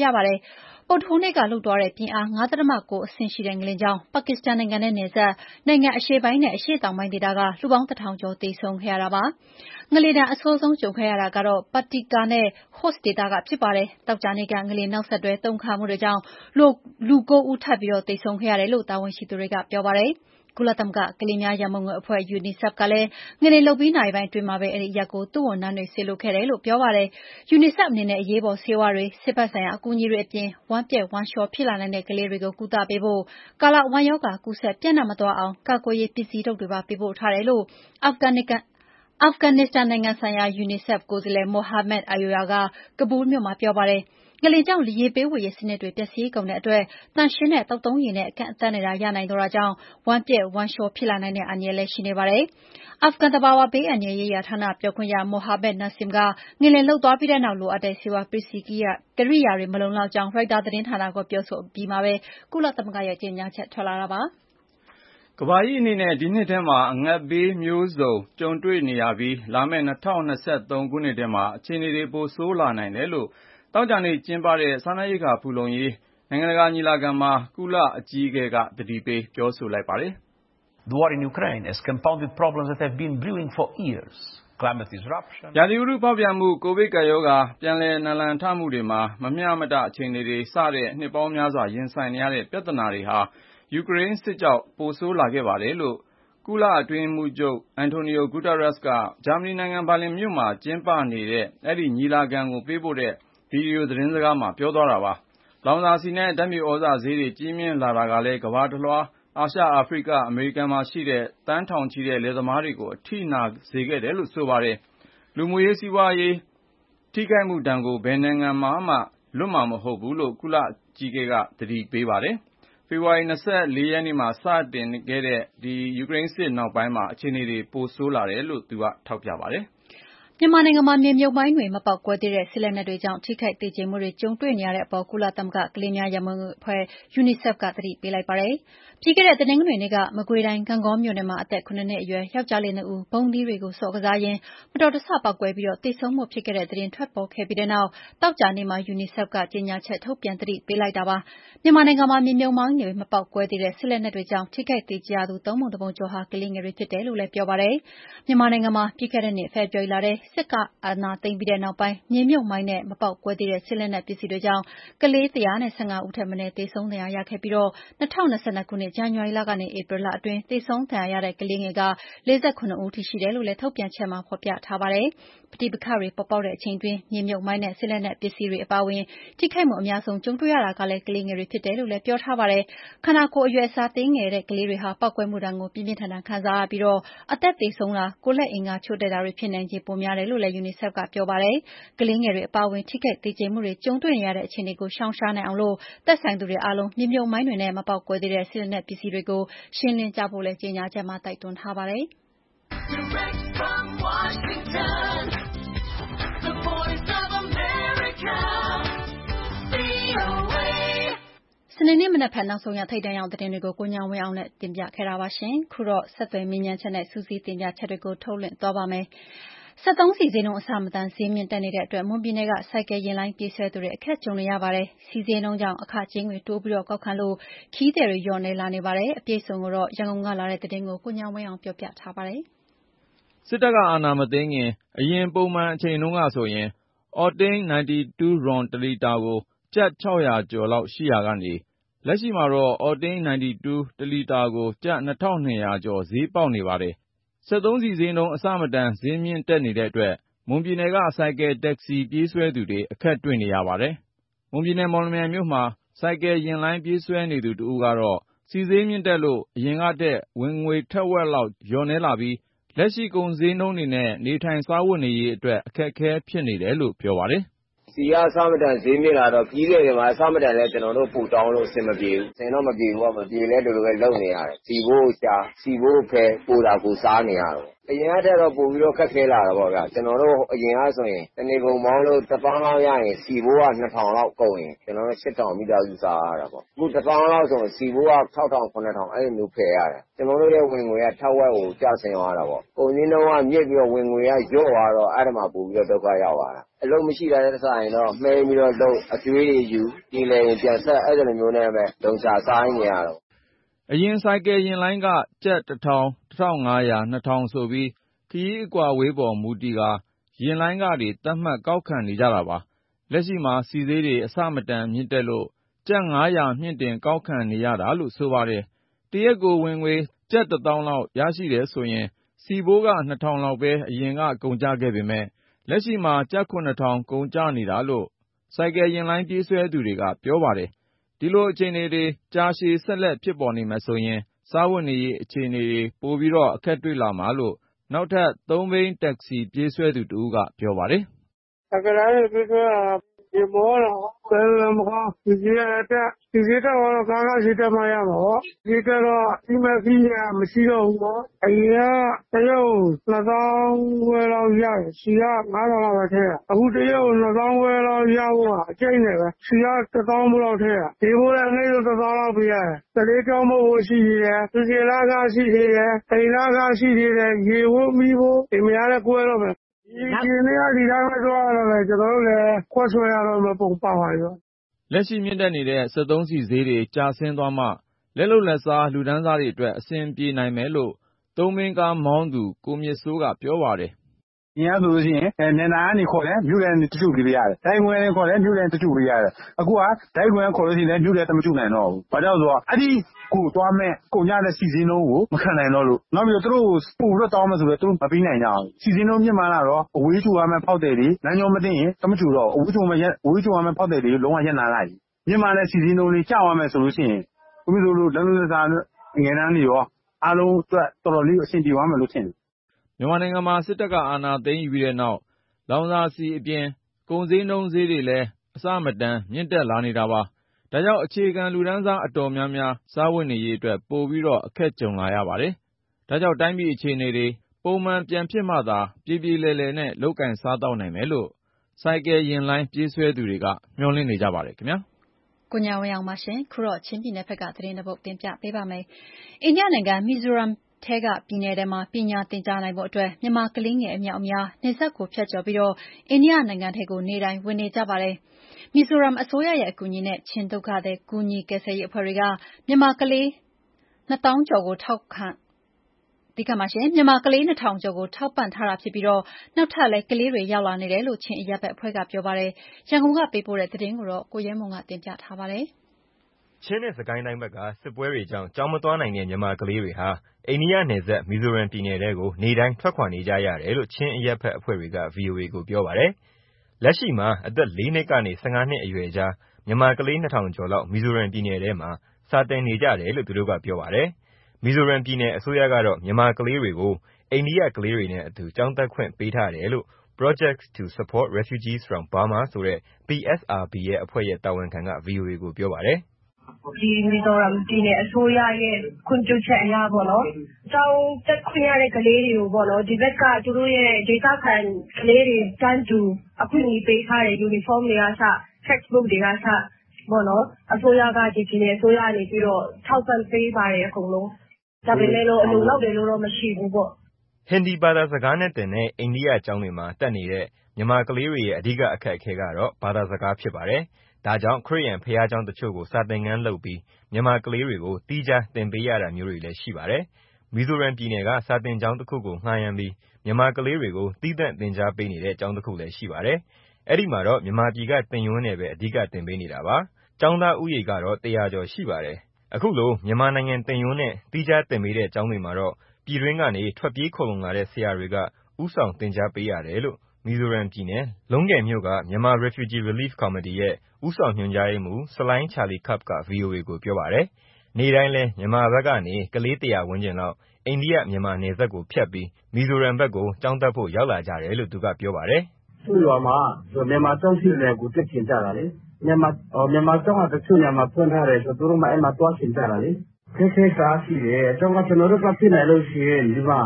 ပြပါတယ်။ပုပ်ထိုးနေ့ကလှုပ်သွားတဲ့ပြင်းအား ၅ ဒသမ ၉ အဆင့်ရှိတဲ့ငလျင်ကြောင့်ပါကစ္စတန်နိုင်ငံနဲ့နယ်စပ်နိုင်ငံအရှေ့ပိုင်းနဲ့အရှေ့တောင်ပိုင်းဒေသကလူပေါင်းတစ်ထောင်ကျော်သေဆုံးခဲ့ရတာပါ။ငလျင်ဒဏ်အဆိုးဆုံးကြုံခဲ့ရတာကတော့ Patika နဲ့ Khost ဒေသကဖြစ်ပါတယ်။သောကြာနေ့ကငလျင်နောက်ဆက်တွဲတုန်ခါမှုတွေကြောင့်လူ၉ ဦးထပ်ပြီးသေဆုံးခဲ့ရတယ်လို့တာဝန်ရှိသူတွေကပြောပါတယ်။ကုလသမဂ္ဂကလေးများရန်ပုံငွေအဖွဲ့ UNICEF ကလည်းငလျင်လှုပ်ပြီးနာရီပိုင်းအတွင်းမှာပဲအဲဒီအရပ်ကိုသူ့ဝန်ထမ်းတွေစေလွှတ်ခဲ့တယ်လို့ပြောပါတယ်။ UNICEF အနေနဲ့အရေးပေါ်ဆေးဝါးတွေ၊ဆေးဘက်ဆိုင်ရာအကူအညီတွေအပြင်ဝမ်းပျက်ဝမ်းလျှောဖြစ်လာနိုင်တဲ့ကလေးတွေကိုကုသပေးဖို့၊ကာလဝမ်းရောဂါကူးစက်ပျံ့နှံ့မသွားအောင်ကာကွယ်ရေးပစ္စည်းထုပ်တွေပါပေးပို့ထားတယ်လို့အာဖဂန်နစ္စတန်နိုင်ငံဆိုင်ရာ UNICEF ကိုယ်စားလှယ် Mohammed Ayoya ကကဘူးလ်မြို့မှာပြောပါတယ်။ငလျင်ကြောင့်ရေပေးဝေရေးစနစ်တွေပျက်စီးကုန်တဲ့အတွက်သန့်ရှင်းတဲ့သောက်သုံးရေနဲ့အကန့်အသတ်နဲ့သာရနိုင်တော့တာကြောင့်ဝမ်းပျက်ဝမ်းလျှောဖြစ်လာနိုင်တဲ့အန္တရာယ်လည်းရှိနေပါတယ်။အာဖဂန်သဘာဝဘေးအန္တရာယ်ရေးရာဌာနပြောခွင့်ရ Mohammed Nassim ကငလျင်လှုပ်သွားပြီးတဲ့နောက်လိုအပ်တဲ့ဆေးဝါးပစ္စည်းကိရိယာတွေမလုံလောက်ကြောင်းရိုက်တာသတင်းဌာနကိုပြောဆိုအပြီးမှာပဲကုလသမဂ္ဂရဲ့ကြေညာချက်ထွက်လာတာပါ။ကမ္ဘာကြီးအနေနဲ့ဒီနှစ်ထဲမှာအငတ်ဘေးမျိုးစုံကြုံတွေ့နေရပြီးလာမယ့်၂၀၂၃ခုနှစ်ထဲမှာအခြေအနေတွေပိုဆိုးလာနိုင်တယ်လို့သောကြာနေ့ကျင်းပတဲ့စားနပ်ရိက္ခာဖူလုံရေးနိုင်ငံတကာညီလာခံမှာကုလအကြီးအကဲကသတိပေးပြောဆိုလိုက်ပါတယ်။ The war in Ukraine has compounded problems that have been brewing for years. Climate disruption. ရာသီဥတုဖောက်ပြန်မှု၊ကိုဗစ်ကပ်ရောဂါပြန်လည်နလန်ထမှုတွေမှာမမျှမတအခြေအနေတွေစတဲ့နှစ်ပေါင်းများစွာရင်ဆိုင်နေရတဲ့ပြဿနာတွေဟာယူကရိန်းစစ်ကြောင့်ပိုဆိုးလာခဲ့ပါတယ်လို့ကုလအတွင်းရေးမှူးချုပ် Antonio Guterres ကဂျာမနီနိုင်ငံဘာလင်မြို့မှာကျင်းပနေတဲ့အဲဒီညီလာခံကိုပေးပို့တဲ့ဗီဒီယိုသတင်းစကားမှာပြောသွားတာပါ။လောင်စာဆီနဲ့ဓာတ်မြေဩဇာဈေးတွေကြီးမြင့်လာတာကလည်းကမ္ဘာတလွှားအာရှ၊အာဖရိက၊အမေရိကန်မှာရှိတဲ့သန်းထောင်ချီတဲ့လယ်သမားတွေကိုအထိနာစေခဲ့တယ်လို့ဆိုပါတယ်။လူမှုရေးစီးပွားရေးထိခိုက်မှုဒဏ်ကိုဘယ်နိုင်ငံမှလွတ်မှာမဟုတ်ဘူးလို့ကုလအကြီးအကဲကသတိပေးပါတယ်။ဖေဖေါ်ဝါရီ၂၄ရက်နေ့မှာစတင်ခဲ့တဲ့ယူကရိန်းစစ်နောက်ပိုင်းမှာအခြေအနေတွေပိုဆိုးလာတယ်လို့သူကထောက်ပြပါတယ်။မြန်မာနိုင်ငံမှာမြေမြုပ်မိုင်းတွေမပေါက်ကွဲသေးတဲ့စစ်လက်နက်တွေကြောင့်ထိခိုက်သေကျေမှုတွေကြုံတွေ့နေရတဲ့အပေါ်ကုလသမဂ္ဂကလေးများရန်ပုံငွေအဖွဲ့ UNICEF ကသတိပေးလိုက်ပါတယ်။ပြီးခဲ့တဲ့တနင်္ဂနွေနေ့ကမကွေးတိုင်းဂန့်ဂေါမြို့နယ်မှာအသက်၇နှစ်အရွယ်ယောက်ကျားလေးနှစ်ဦးဗုံးသီးတွေကိုဆော့ကစားရင်းမတော်တဆပေါက်ကွဲပြီးသေဆုံးမှုဖြစ်ခဲ့တဲ့သတင်းထွက်ပေါ်ခဲ့ပြီးတဲ့နောက်သောကြာနေ့မှာ UNICEF ကကြေညာချက်ထုတ်ပြန်သတိပေးလိုက်တာပါ။မြန်မာနိုင်ငံမှာမြေမြုပ်မိုင်းတွေမပေါက်ကွဲသေးတဲ့စစ်လက်နက်တွေကြောင့်ထိခိုက်သေကျေရသူသုံးပုံတစ်ပုံကျော်ဟာကလေးငယ်တွေဖြစ်တယ်လို့လည်းပြောပါတယ်။မြန်မာနိုင်ငံမှာပြီးခဲ့တဲ့နှစ်ဖေဖော်ဝါရီလထဲစစ်ကအာဏာသိမ်းပြီးတဲ့နောက်ပိုင်းမြေမြုပ်မိုင်းနဲ့မပေါက်ကွဲသေးတဲ့စစ်လက်နက်ပစ္စည်းတွေကြောင့်ကလေး၁၁၅ဦးထက်မနည်းသေဆုံးဒဏ်ရာရခဲ့ပြီး၂၀၂၂ခုနှစ်ဇန်နဝါရီလကနေဧပြီလအတွင်းသေဆုံးဒဏ်ရာရတဲ့ကလေးငယ်က၄၇ဦးထိရှိတယ်လို့လည်းထုတ်ပြန်ချက်မှာဖော်ပြထားပါတယ်။ပဋိပက္ခတွေပေါ်ပေါက်တဲ့အချိန်တွင်းမြေမြုပ်မိုင်းနဲ့စစ်လက်နက်ပစ္စည်းတွေအပါအဝင်ထိခိုက်မှုအများဆုံးကြုံတွေ့ရတာကလည်းကလေးငယ်တွေဖြစ်တယ်လို့လည်းပြောထားပါတယ်။ခန္ဓာကိုယ်အရွယ်အစားသေးငယ်တဲ့ကလေးတွေဟာပေါက်ကွဲမှုဒဏ်ကိုပြင်းပြင်းထန်ထန်ခံစားရပြီးအသက်သေဆုံးတာ၊ကိုယ်လက်အင်္ဂါချို့တဲ့တာတွေဖြစ်နိုင်ခြေပိုများတယ်လို့လည်း UNICEF ကပြောပါတယ်။ကလေးငယ်တွေအပါအဝင်ထိခိုက်သေကျေမှုတွေကြုံတွေ့နေရတဲ့အခြေအနေကိုရှောင်ရှားနိုင်အောင်လို့သက်ဆိုင်သူတွေအားလုံးမြေမြုပ်မိုင်းတွေနဲ့မပေါက်ကွဲသေးတဲ့စစ်လက်နက်ပစ္စည်းတွေကိုရှင်းလင်းကြဖို့လည်းကြေညာချက်မှာတိုက်တွန်းထားပါတယ်။ Direct from Washington, the voice of America, V O A စနေနေ့မနက်ဖြန်နောက်ဆုံးရထိပ်တန်းရောက်သတင်းတွေကိုကိုညောင်ဝင်းအောင်နဲ့တင်ပြခဲ့တာပါရှင်။ခုတော့ဆက်သွယ်မြင်းမြန်းချက်နဲ့စူးစီးတင်ပြချက်တွေကိုထုတ်လွှင့်သွားပါမယ်။စက်သုံးဆီဈေးနှုန်းအဆမတန်ဈေးမြင့်တက်နေတဲ့အတွက်မွန်ပြည်နယ်ကဆိုင်ကယ်ယာဉ်လိုင်းပြေးဆွဲသူတွေအခက်ကြုံနေရပါတယ်။ဆီဈေးနှုန်းကြောင့်အခကြေးငွေတိုးပြီးကောက်ခံလို့ခရီးသည်တွေလျော့နည်းလာနေပါတယ်။အပြည့်အစုံကိုရန်ကုန်ကလာတဲ့သတင်းကိုကိုညောင်ဝင်းအောင်ပြောပြထားပါတယ်။စစ်တပ်ကအာဏာမသိမ်းခင်အရင်ပုံမှန်အချိန်တုန်းကဆိုရင်အော်တိန်း၉၂ရွန်တလီတာကိုကျပ်၆၀၀ကျော်လောက်ရှိရာကနေလက်ရှိမှာတော့အော်တိန်း၉၂တလီတာကိုကျပ်၂ထောင်၂ရာကျော်ဈေးပေါက်နေပါတယ်။စက်သုံးဆီဈေးနှုန်းအဆမတန်ဈေးမြင့်တက်နေတဲ့အတွက်မွန်ပြည်နယ်ကဆိုင်ကယ်တက္ကစီပြေးဆွဲသူတွေအခက်တွေ့နေရပါတယ်။မွန်ပြည်နယ်မော်လမြိုင်မြို့မှာဆိုင်ကယ်ယာဉ်လိုင်းပြေးဆွဲနေသူတဦးကတော့ဆီဈေးမြင့်တက်လို့အရင်ကထက်ဝင်ငွေထက်ဝက်လောက်လျော့နည်းလာပြီးလက်ရှိကုန်ဈေးနှုန်းတွေနဲ့နေထိုင်စားဝတ်နေရေးအတွက်အခက်အခဲဖြစ်နေတယ်လို့ပြောပါတယ်။ဆီကအဆမတန်ဈေးမြင့်လာတော့ကြီးတယ်ဒီမှာအဆမတန်လဲကျွန်တော်တို့ပူတောင်းလို့အဆင်မပြေဘူး။အဆင်တော့မပြေဘူးကမပြေလဲတို့လိုပဲလုံနေရတယ်။စီဖို့ရှာစီဖို့ဖဲပူတာကိုစားနေရတော့အရင်ကတည်းကတော့ပို့ပြီးတော့ခက်ခဲလာတာပေါ့ဗျာကျွန်တော်တို့အရင်ကဆိုရင်တနေ့ကုန်မောင်းလို့တစ်ပေါင်းလောက်ရရင်စီဘိုးကနှစ်ထောင်လောက်ကုန်ရင်ကျွန်တော်တို့ရှစ်ထောင်မိသားစုစားရတာပေါ့အခုတစ်ပေါင်းလောက်ဆိုရင်စီဘိုးက၆ထောင်ခုနှစ်ထောင်အဲ့လိုမျိုးဖယ်ရတယ်ကျွန်တော်တို့ရဲ့ဝင်ငွေကထောက်ဝက်ကိုကျဆင်းသွားတာပေါ့ကုန်စည်နှုန်းကမြင့်ပြီးတော့ဝင်ငွေကလျော့သွားတော့အဲ့ဒါမှပို့ပြီးတော့ဒုက္ခရောက်သွားတာအလုံးမရှိတာတဲ့ဆိုင်တော့မှဲပြီးတော့လုံးအကျွေးတွေယူဒီလေပြန်ဆက်အဲ့လိုမျိုးနဲ့ပဲလုံချစားနေရတော့အရင်ဆိုင်ကယ်ရင်လိုင်းကကျပ်တစ်ထောင်တစ်ထောင်ငါးရာနှစ်ထောင်ဆိုပြီးခရီးအကွာဝေးပေါ်မူတည်ကရင်လိုင်းကတွေတတ်မှတ်ကောက်ခံနေကြတာပါလက်ရှိမှာစီသေးတွေအဆမတန်မြင့်တက်လို့ကျပ်ငါးရာမြင့်တင်ကောက်ခံနေရတာလို့ဆိုပါတယ်တရက်ကိုဝင်ငွေကျပ်တစ်သောင်းလောက်ရရှိတယ်ဆိုရင်စီဘိုးကနှစ်ထောင်လောက်ပဲအရင်ကကုန်ကျခဲ့ပေမဲ့လက်ရှိမှာကျပ်ခုနှစ်ထောင်ကုန်ကျနေတာလို့ဆိုင်ကယ်ရင်လိုင်းပြေးဆွဲသူတွေကပြောပါတယ်ဒီလိုအခြေအနေတွေကြာရှည်ဆက်လက်ဖြစ်ပေါ်နေမယ်ဆိုရင်စားဝတ်နေရေးအခြေအနေတွေပိုပြီးတော့အခက်တွေ့လာမှာလို့နောက်ထပ်သုံးဘီးတက္ကစီပြေးဆွဲသူတူကပြောပါတယ်တကယ်လည်းပြေးဆွဲတာဒီမောတော့ဘယ်လိုမှမဒီကြီးရတဲ့ဒီကြီးတော့ကားကားရှိတယ်မရမှာပေါ့ဒီကတော့ဒီမကြီးရမရှိတော့ဘူးပေါ့အရင်ကတရုတ်နှစ်သောင်းဝယ်လောက်ရတယ်စီကငါးထောင်လောက်ပဲထည့်ရအခုတရုတ်နှစ်သောင်းဝယ်လောက်ရဖို့အကျိတ်နေပဲစီကတစ်သောင်းမလောက်ထည့်ရဒီဘိုးလည်းနေလို့တစ်သောင်းလောက်ပြရတယ်တလေးကြောင်းမို့ရှိရတယ်သူစီလာကရှိရတယ်အိမ်လာကရှိရတယ်ရေဝတ်ပြီးဖို့ဒီမရတဲ့ကွဲတော့မယ်ဒီနေ့ကဒီတိုင်းပဲသွားရတော့ကျွန်တော်တို့လည်းခွက်ဆွဲရတော့မပုံပါပါရောလက်ရှိမြင့်တက်နေတဲ့စက်သုံးဆီဈေးတွေကျဆင်းသွားမှလက်လုံလက်စားလူဒန်းစားတွေအတွက်အဆင်ပြေနိုင်မယ်လို့သုံးဘီးကားမောင်းသူကိုမြင့်စိုးကပြောပါတယ်။ဒီကဆိုလို့ရှိရင်အဲမျက်နှာကနေခေါ်တယ်မြို့လည်းတချို့ပြီးရတယ်။တိုင်းဝင်လည်းခေါ်တယ်မြို့လည်းတချို့ပြီးရတယ်။အခုကတိုင်းဝင်ခေါ်လို့ရှိရင်လည်းမြို့လည်းတမချို့နိုင်တော့ဘူး။ဘာကြောင့်ဆိုတော့အဲ့ဒီကိုသွားမဲ့ကုန်ကြတဲ့စီစဉ်လုံးကိုမခံနိုင်တော့လို့နောက်ပြီးတော့သူတို့ပို့ပြီးတော့တောင်းမှဆိုတော့သူတို့မပြီးနိုင်ကြဘူး။စီစဉ်လုံးမြင့်မှလာတော့အဝေးချိုရမဲ့ဖောက်တယ်တွေလမ်းကြောမသိရင်တမချို့တော့အဝေးချိုမဲ့အဝေးချိုရမဲ့ဖောက်တယ်တွေလုံးဝရက်နာလိုက်။မြင့်မှလည်းစီစဉ်လုံးလေးကြောက်ရမယ်ဆိုလို့ရှိရင်ဘယ်လိုလိုလမ်းလုံးစားငယ်တန်းတွေရောအားလုံးအတွက်တော်တော်လေးအဆင်ပြေသွားမယ်လို့ထင်တယ်မြန်မာနိုင်ငံမှာစစ်တပ်ကအာဏာသိမ်းယူပြီးတဲ့နောက်လောင်စာဆီအပြင်ကုန်စည်နှုန်းဈေးတွေလည်းအဆမတန်မြင့်တက်လာနေတာပါဒါကြောင့်အခြေခံလူတန်းစားအတော်များများစားဝတ်နေရေးအတွက်ပိုပြီးတော့အခက်ကြုံလာရပါတယ်ဒါကြောင့်တိုင်းပြည်အခြေအနေတွေပုံမှန်ပြန်ဖြစ်မှသာပြည်ပြည်လည်လည်နဲ့လုပ်ကင်စားတော့နိုင်မယ်လို့စိုက်ကယ်ရင်လိုင်းပြေးဆွဲသူတွေကမျှော်လင့်နေကြပါတယ်ခင်ဗျာကိုညာဝင်းအောင်ပါရှင်ခုတော့ချင်းပြည်နယ်ဘက်ကသတင်းတစ်ပုဒ်တင်ပြပေးပါမယ်အိန္ဒိယနိုင်ငံမီဇိုရမ်ထဲကပြည်နယ်ထဲမှာပညာသင်ကြားနိုင်ဖို့အတွက်မြန်မာကလေးငယ်အမြောက်အများနယ်စပ်ကိုဖြတ်ကျော်ပြီးတော့အိန္ဒိယနိုင်ငံထဲကိုနေတိုင်းဝင်နေကြပါတယ်မီဇိုရမ်အစိုးရရဲ့အကူအညီနဲ့ချင်းဒုက္ခသည်ကူညီကယ်ဆယ်ရေးအဖွဲ့တွေကမြန်မာကလေးနှစ်သောင်းကျော်ကိုထောက်ခံဒီကမှာရှင်မြန်မာကလေးနှစ်ထောင်ကျော်ကိုထောက်ပံ့ထားတာဖြစ်ပြီးတော့နောက်ထပ်လည်းကလေးတွေရောက်လာနေတယ်လို့ချင်းအရပ်ဘက်အဖွဲ့ကပြောပါတယ်ရန်ကုန်ကပေးပို့တဲ့သတင်းကိုတော့ကိုရဲမွန်ကတင်ပြထားပါတယ်ချင်းနဲ့စကိုင်းတိုင်းဘက်ကစစ်ပွဲတွေကြောင့်ကြောင်းမသွားနိုင်တဲ့မြန်မာကလေးတွေဟာအိန္ဒိယနယ်စပ်မီဇိုရမ်ပြည်နယ်ထဲကိုနေတိုင်းထွက်ခွာနေကြရတယ်လို့ချင်းအရပ်ဘက်အဖွဲ့တွေက ဗွီအိုအေ ကိုပြောပါတယ်။လက်ရှိမှာအသက်လေးနှစ်ကနေဆယ့်ငါးနှစ်အရွယ်ကြားမြန်မာကလေးနှစ်ထောင်ကျော်လောက်မီဇိုရမ်ပြည်နယ်ထဲမှာစာသင်နေကြတယ်လို့သူတို့ကပြောပါတယ်။မီဇိုရမ်ပြည်နယ်အစိုးရကတော့မြန်မာကလေးတွေကိုအိန္ဒိယကလေးတွေနဲ့အတူကျောင်းတက်ခွင့်ပေးထားတယ်လို့ Project to Support Refugees from Burma ဆိုတဲ့ ပီ အက်စ် အာ ဘီ ရဲ့အဖွဲ့ရဲ့တာဝန်ခံက ဗွီအိုအေ ကိုပြောပါတယ်။ဒီမီဇိုရမ်ပြည်နယ်အစိုးရရဲ့ခွင့်ပြုချက်အရပေါ့နော်ကျောင်းတက်ခွင့်ရတဲ့ကလေးတွေကိုပေါ့နော်ဒီဘက်ကသူတို့ရဲ့ဒေသခံကလေးတွေတန်းတူအခွင့်အရေးပေးထားတဲ့ uniform တွေကစ textbook တွေကစပေါ့နော်အစိုးရကဒီပြည်နယ်အစိုးရနေပြီးတော့ထောက်ပံ့ပေးပါတယ်အကုန်လုံးဒါပေမဲ့လို့အလိုလောက်တယ်လို့တော့မရှိဘူးပေါ့ဟင်ဒီဘာသာစကားနဲ့တင်တဲ့အိန္ဒိယကျောင်းတွေမှာတက်နေတဲ့မြန်မာကလေးတွေရဲ့အဓိကအခက်အခဲကတော့ဘာသာစကားဖြစ်ပါတယ်ဒါကြောင့်ခရစ်ယာန်ဘုရားကျောင်းတချို့ကိုစာသင်ခန်းလုပ်ပြီးမြန်မာကလေးတွေကိုသီးခြားသင်ပေးရတာမျိုးတွေလည်းရှိပါတယ်။မီဇိုရမ်ပြည်နယ်ကစာသင်ကျောင်းတစ်ခုကိုငှားရမ်းပြီးမြန်မာကလေးတွေကိုသီးသန့်သင်ကြားပေးနေတဲ့ကျောင်းတစ်ခုလည်းရှိပါတယ်။အဲ့ဒီမှာတော့မြန်မာပြည်ကသင်ရိုးနဲ့ပဲအဓိကသင်ပေးနေတာပါ။ကျောင်းသားဦးရေကတော့တရာကျော်ရှိပါတယ်။အခုလိုမြန်မာနိုင်ငံသင်ရိုးနဲ့သီးခြားသင်ပေးတဲ့ကျောင်းတွေမှာတော့ပြည်တွင်းကနေထွက်ပြေးခိုလှုံလာတဲ့ဆရာတွေကဦးဆောင်သင်ကြားပေးရတယ်လို့မီဇိုရမ်ပြည်နယ်လုံးကယ်မြို့ကမြန်မာ Refugee Relief Committee ရဲ့ဦးဆောင်ညွှန်ကြားရေးမှူးဆလိုင်းချာလီခပ်က ဗွီအိုအေ ကိုပြောပါတယ်။နေ့တိုင်းလည်းမြန်မာဘက်ကနေကလေးတရာဝန်းကျင်လောက်အိန္ဒိယမြန်မာနယ်စပ်ကိုဖြတ်ပြီးမီဇိုရမ်ဘက်ကိုကျောင်းတက်ဖို့ရောက်လာကြတယ်လို့သူကပြောပါတယ်။သူ့ရွာမှာမြန်မာကျောင်းရှိတယ်ကိုတက်ချင်ကြတာလေ။မြန်မာမြန်မာကျောင်းကတချို့ညမှာဖွင့်ထားတယ်ဆိုသူတို့မှအဲ့မှာတွားချင်ကြတာလေ။ခဲခဲစားရှိတယ်။ကျောင်းကကျွန်တော်တို့ကဖြစ်နိုင်လို့ရှိရင်ဒီမှာ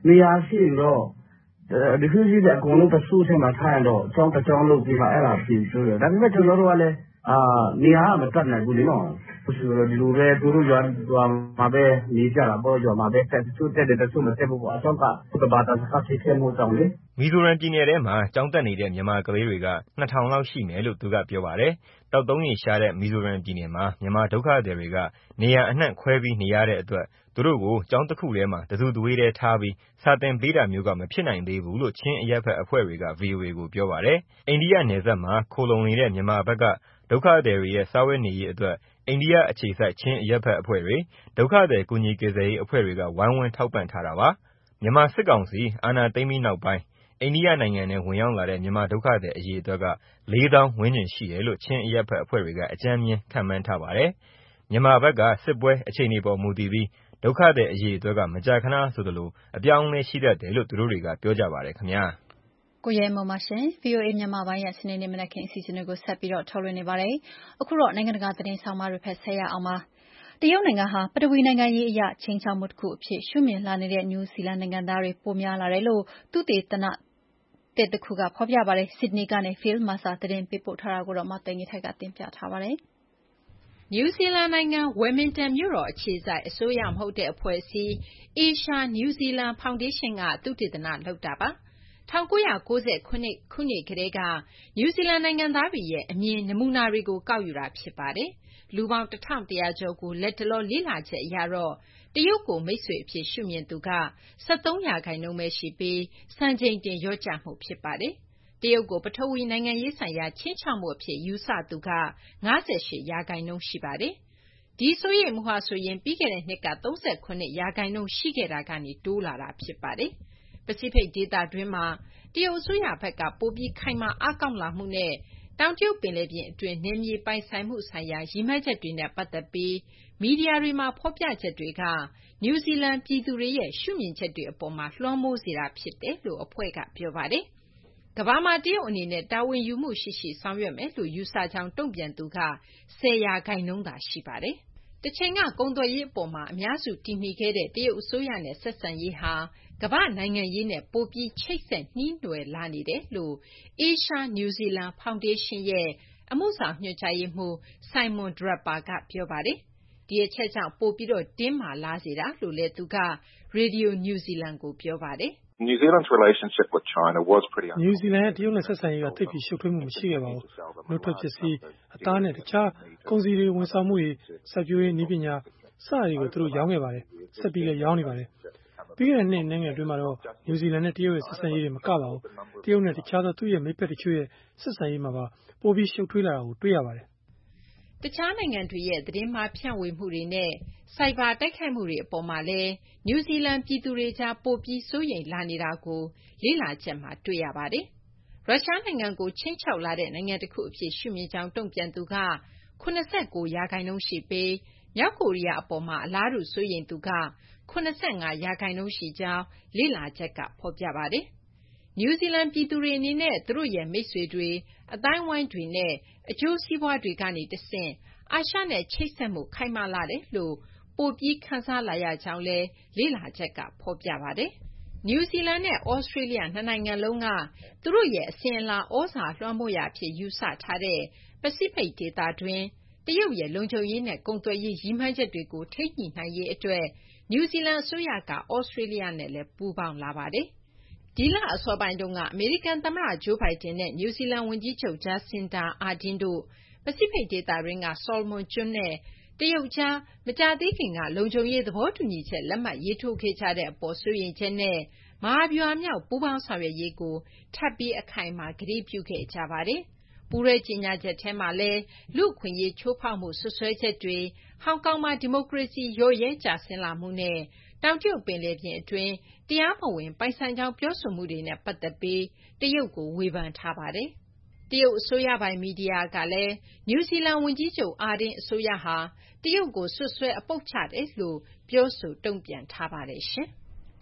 နေရာရှိတော့ဒီခုရှိတဲ့အကုန်လုံးတဆူထဲမှာထားရင်တော့အကြောင်းတစ်ကြောင်းလုပ်ပြီးမှအဲ့ဒါပြင်ဆိုတယ်ဒါပေမဲ့ကျွန်တော်တို့ကလည်းအာနေရာမတတ်နိုင်ဘူးလေနော်ဆိုတော့ဒီလိုပဲသူတို့ရွာရွာမှာပဲနေကြတာပေါ့ရွာမှာပဲတက်သူတက်တဲ့တဆူမတက်ဘူးပေါ့အကြောင်းကဘဘာသာစကားသိတဲ့မို့ကြောင့်လေမီဇိုရမ်ပြည်နယ်ထဲမှာကျောင်းတက်နေတဲ့မြန်မာကလေးတွေကနှစ်ထောင်လောက်ရှိမယ်လို့သူကပြောပါတယ်တောက်သုံးရေရှားတဲ့မီဇိုရမ်ပြည်နယ်မှာမြန်မာဒုက္ခသည်တွေကနေရာအနှံ့ခွဲပြီးနေရတဲ့အတွက်သူတို့ကိုကျောင်းတစ်ခုထဲမှာတစုသွေးထဲထားပြီးစာသင်ပေးတာမျိုးကမဖြစ်နိုင်သေးဘူးလို့ချင်းအရက်ဖက်အဖွဲ့တွေက ဗွီအိုအေ ကိုပြောပါတယ်အိန္ဒိယနယ်စပ်မှာခိုလုံနေတဲ့မြန်မာဘက်ကဒုက္ခသည်တွေရဲ့စားဝတ်နေရေးအတွက်အိန္ဒိယအခြေစိုက်ချင်းအရက်ဖက်အဖွဲ့တွေဒုက္ခသည်ကူညီကယ်ဆယ်ရေးအဖွဲ့တွေကဝိုင်းဝန်းထောက်ပံ့ထားတာပါမြန်မာစစ်ကောင်စီအာဏာသိမ်းပြီးနောက်ပိုင်းအိန္ဒိယနိုင်ငံထဲဝင်ရောက်လာတဲ့မြန်မာဒုက္ခသည်အရေအတွက်ကလေးသောင်းဝန်းကျင်ရှိတယ်လို့ချင်းအရက်ဖက်အဖွဲ့တွေကအကြမ်းမြင်ခန့်မှန်းထားပါတယ်မြန်မာဘက်ကစစ်ပွဲအခြေအနေပေါ်မူတည်ပြီးဒုက္ခသည်အရေအတွက်ကမကြာခဏဆိုသလိုအပြောင်းအလဲရှိတတ်တယ်လို့သူတို့တွေကပြောကြပါတယ်ခင်ဗျာကိုရဲမော်မရှင် ဗီအိုအေ မြန်မာပိုင်းရဲ့စနေနေ့မနက်ခင်းအစီအစဉ်တွေကိုဆက်ပြီးတော့ထုတ်လွှင့်နေပါတယ်အခုတော့နိုင်ငံတကာသတင်းဆောင်မတွေဖက်ဆက်ရအောင်ပါတရုတ်နိုင်ငံဟာပထဝီနိုင်ငံရေးအရချင်းချောက်မှုတစ်ခုအဖြစ်ရှုမြင်လာနေတဲ့နယူးဇီလန်နိုင်ငံသားတွေပိုများလာတယ်လို့သူတေသနတဲ့တစ်ခုကဖော်ပြပါတယ်ဆစ်ဒနီကနေ Phil Mercer သတင်းပေးပို့ထားတာကိုတော့မသိင်္ဂီထိုက်ကတင်ပြထားပါတယ်နယူးဇီလန်နိုင်ငံဝယ်မင်တန်မြို့တော်အခြေစိုက်အစိုးရမဟုတ်တဲ့အဖွဲ့အစည်း Asia New Zealand Foundation ကသုတေသနလုပ်တာပါ၁၉၉၀ခုနှစ်ခုနှစ်ကတည်းကနယူးဇီလန်နိုင်ငံသားတွေရဲ့အမြင်နမူနာတွေကိုကောက်ယူတာဖြစ်ပါတယ်လူပေါင်းတစ်ထောင်တစ်ရာကျော်ကိုလက်တလောလေ့လာချက်အရတော့တရုတ်ကိုမိတ်ဆွေအဖြစ်ရှုမြင်သူက၁၃ရာခိုင်နှုန်းပဲရှိပြီးစံချိန်တင်လျော့ကျမှုဖြစ်ပါတယ်တရုတ်ကိုပထဝီနိုင်ငံရေးဆိုင်ရာချင်းချောက်မှုအဖြစ်ယူဆသူက၅၈ရာခိုင်နှုန်းရှိပါတယ်ဒီဆိုရိမ်မှုဟာဆိုရင်ပြီးခဲ့တဲ့နှစ်က၃၉ရာခိုင်နှုန်းရှိခဲ့တာကနေတိုးလာတာဖြစ်ပါတယ်ပစိဖိတ်ဒေသတွင်းမှာတရုတ်အစိုးရဘက်ကပိုပြီးခိုင်မာအားကောင်းလာမှုနဲ့တောင်တရုတ်ပင်လယ်ပြင်အတွင်းနယ်မြေပိုင်ဆိုင်မှုဆိုင်ရာရည်မှန်းချက်တွေနဲ့ပတ်သက်ပြီးမီဒီယာတွေမှာဖော်ပြချက်တွေကနယူးဇီလန်ပြည်သူတွေရဲ့ရှုမြင်ချက်တွေအပေါ်မှာလွှမ်းမိုးစေတာဖြစ်တယ်လို့အဖွဲ့ကပြောပါတယ်ကမ္ဘာမှာတရုတ်အနေနဲ့တာဝန်ယူမှုရှိရှိဆောင်ရွက်မယ်လို့ယူဆကြောင်းတုံ့ပြန်သူက၁၀ရာခိုင်နှုန်းသာရှိပါတယ်တချိန်ကကုန်သွယ်ရေးအပေါ်မှာအများစုတည်မီခဲ့တဲ့တရုတ်အစိုးရနဲ့ဆက်ဆံရေးဟာကမ္ဘာနိုင်ငံရေးနဲ့ပိုပြီးချိတ်ဆက်နှီးနွယ်လာနေတယ်လို့ Asia New Zealand Foundation ရဲ့အမှုဆောင်ညွှန်ကြားရေးမှူး Simon Draper ကပြောပါတယ်ဒီအချက်ကြောင့်ပိုပြီးတော့တင်းမာလာစေတာလို့လည်းသူက Radio New Zealand ကိုပြောပါတယ် New Zealand's relationship with China was pretty unstable. New Zealand ရဲ့တရုတ်နဲ့ဆက်ဆံရေးကသိပ်ပြီးရှုပ်ထွေးမှုမရှိခဲ့ပါဘူး။နှုတ်ထွက်ပစ္စည်းအသားနဲ့တခြားကုန်စည်တွေဝန်ဆောင်မှုတွေစိုက်ပျိုးရေးနည်းပညာစတာတွေကိုသူတို့ရောင်းခဲ့ပါတယ်။ဆက်ပြီးလည်းရောင်းနေပါတယ်။ပြီးခဲ့တဲ့နှစ်နိုင်ငံအတွင်းမှာတော့နယူးဇီလန်နဲ့တရုတ်ရဲ့ဆက်ဆံရေးတွေမကပါဘူး။တရုတ်နဲ့တခြားသောသူ့ရဲ့မိတ်ဖက်တချို့ရဲ့ဆက်ဆံရေးမှာပါပိုပြီးရှုပ်ထွေးလာတာကိုတွေ့ရပါတယ်တခြားနိုင်ငံတွေရဲ့သတင်းမှားဖြန့်ဝေမှုတွေနဲ့စိုက်ဘာတိုက်ခိုက်မှုတွေအပေါ်မှာလည်းနယူးဇီလန်ပြည်သူတွေကြားပိုပြီးစိုးရိမ်လာနေတာကိုလေ့လာချက်မှာတွေ့ရပါတယ်။ရုရှားနိုင်ငံကိုချင်းချောက်လာတဲ့နိုင်ငံတစ်ခုအဖြစ်ရှုမြင်ကြောင်းတုံ့ပြန်သူက၇၉ရာခိုင်နှုန်းရှိပြီးမြောက်ကိုရီးယားအပေါ်မှာအလားတူစိုးရိမ်သူက၇၅ရာခိုင်နှုန်းရှိကြောင်းလေ့လာချက်ကဖော်ပြပါတယ်။နယူးဇီလန်ပြည်သူတွေအနေနဲ့သူတို့ရဲ့မိတ်ဆွေတွေအသိုင်းအဝိုင်းတွေနဲ့အကျိုးစီးပွားတွေကနေတဆင့်အာရှနဲ့ချိတ်ဆက်မှုခိုင်မာလာတယ်လို့ပိုပြီးခံစားလာရကြောင်းလည်းလေ့လာချက်ကဖော်ပြပါတယ်။နယူးဇီလန်နဲ့ဩစတြေးလျနှစ်နိုင်ငံလုံးကသူတို့ရဲ့အစဉ်အလာဩဇာလွှမ်းမိုးရာဖြစ်ယူဆထားတဲ့ပစိဖိတ်ဒေသတွင်းတရုတ်ရဲ့လုံခြုံရေးနဲ့ကုန်သွယ်ရေးရည်မှန်းချက်တွေကိုထိန်းညှိနိုင်ရေးအတွက်နယူးဇီလန်အစိုးရကဩစတြေးလျနဲ့လည်းပူးပေါင်းလာပါတယ်။ဒီလအစောပိုင်းတုန်းကအမေရိကန်သမ္မတဂျိုးဘိုင်ဒန်နဲ့နယူးဇီလန်ဝန်ကြီးချုပ်ဂျာစင်ဒါအာဒင်းတို့ပစိဖိတ်ဒေသတွင်းကဆော်လမွန်ကျွန်းနဲ့တရုတ်ကြားမကြာသေးခင်ကလုံခြုံရေးသဘောတူညီချက်လက်မှတ်ရေးထိုးခဲ့ကြတဲ့အပေါ်စိုးရိမ်ချက်နဲ့မဟာဗျူဟာမြောက်ပူးပေါင်းဆောင်ရွက်ရေးကိုထပ်ပြီးအခိုင်အမာကတိပြုခဲ့ကြပါတယ်။ပူးရဲကြေညာချက်ထဲမှာလည်းလူ့အခွင့်အရေးချိုးဖောက်မှုဆွဆွဲချက်တွေဟောင်ကောင်မှာဒီမိုကရေစီလျော့ရဲကျဆင်းလာမှုနဲ့တောင်တရုတ်ပင်လယ်ပြင်အတွင်းတရားမဝင်ပိုင်ဆိုင်ကြောင်းပြောဆိုမှုတွေနဲ့ပတ်သက်ပြီးတရုတ်ကိုဝေဖန်ထားပါတယ်။တရုတ်အစိုးရပိုင်မီဒီယာကလည်းနယူးဇီလန်ဝန်ကြီးချုပ်အာဒင်းအစိုးရဟာတရုတ်ကိုဆွဆွဲအပုပ်ချတယ်လို့ပြောဆိုတုံ့ပြန်ထားပါတယ်ရှင်။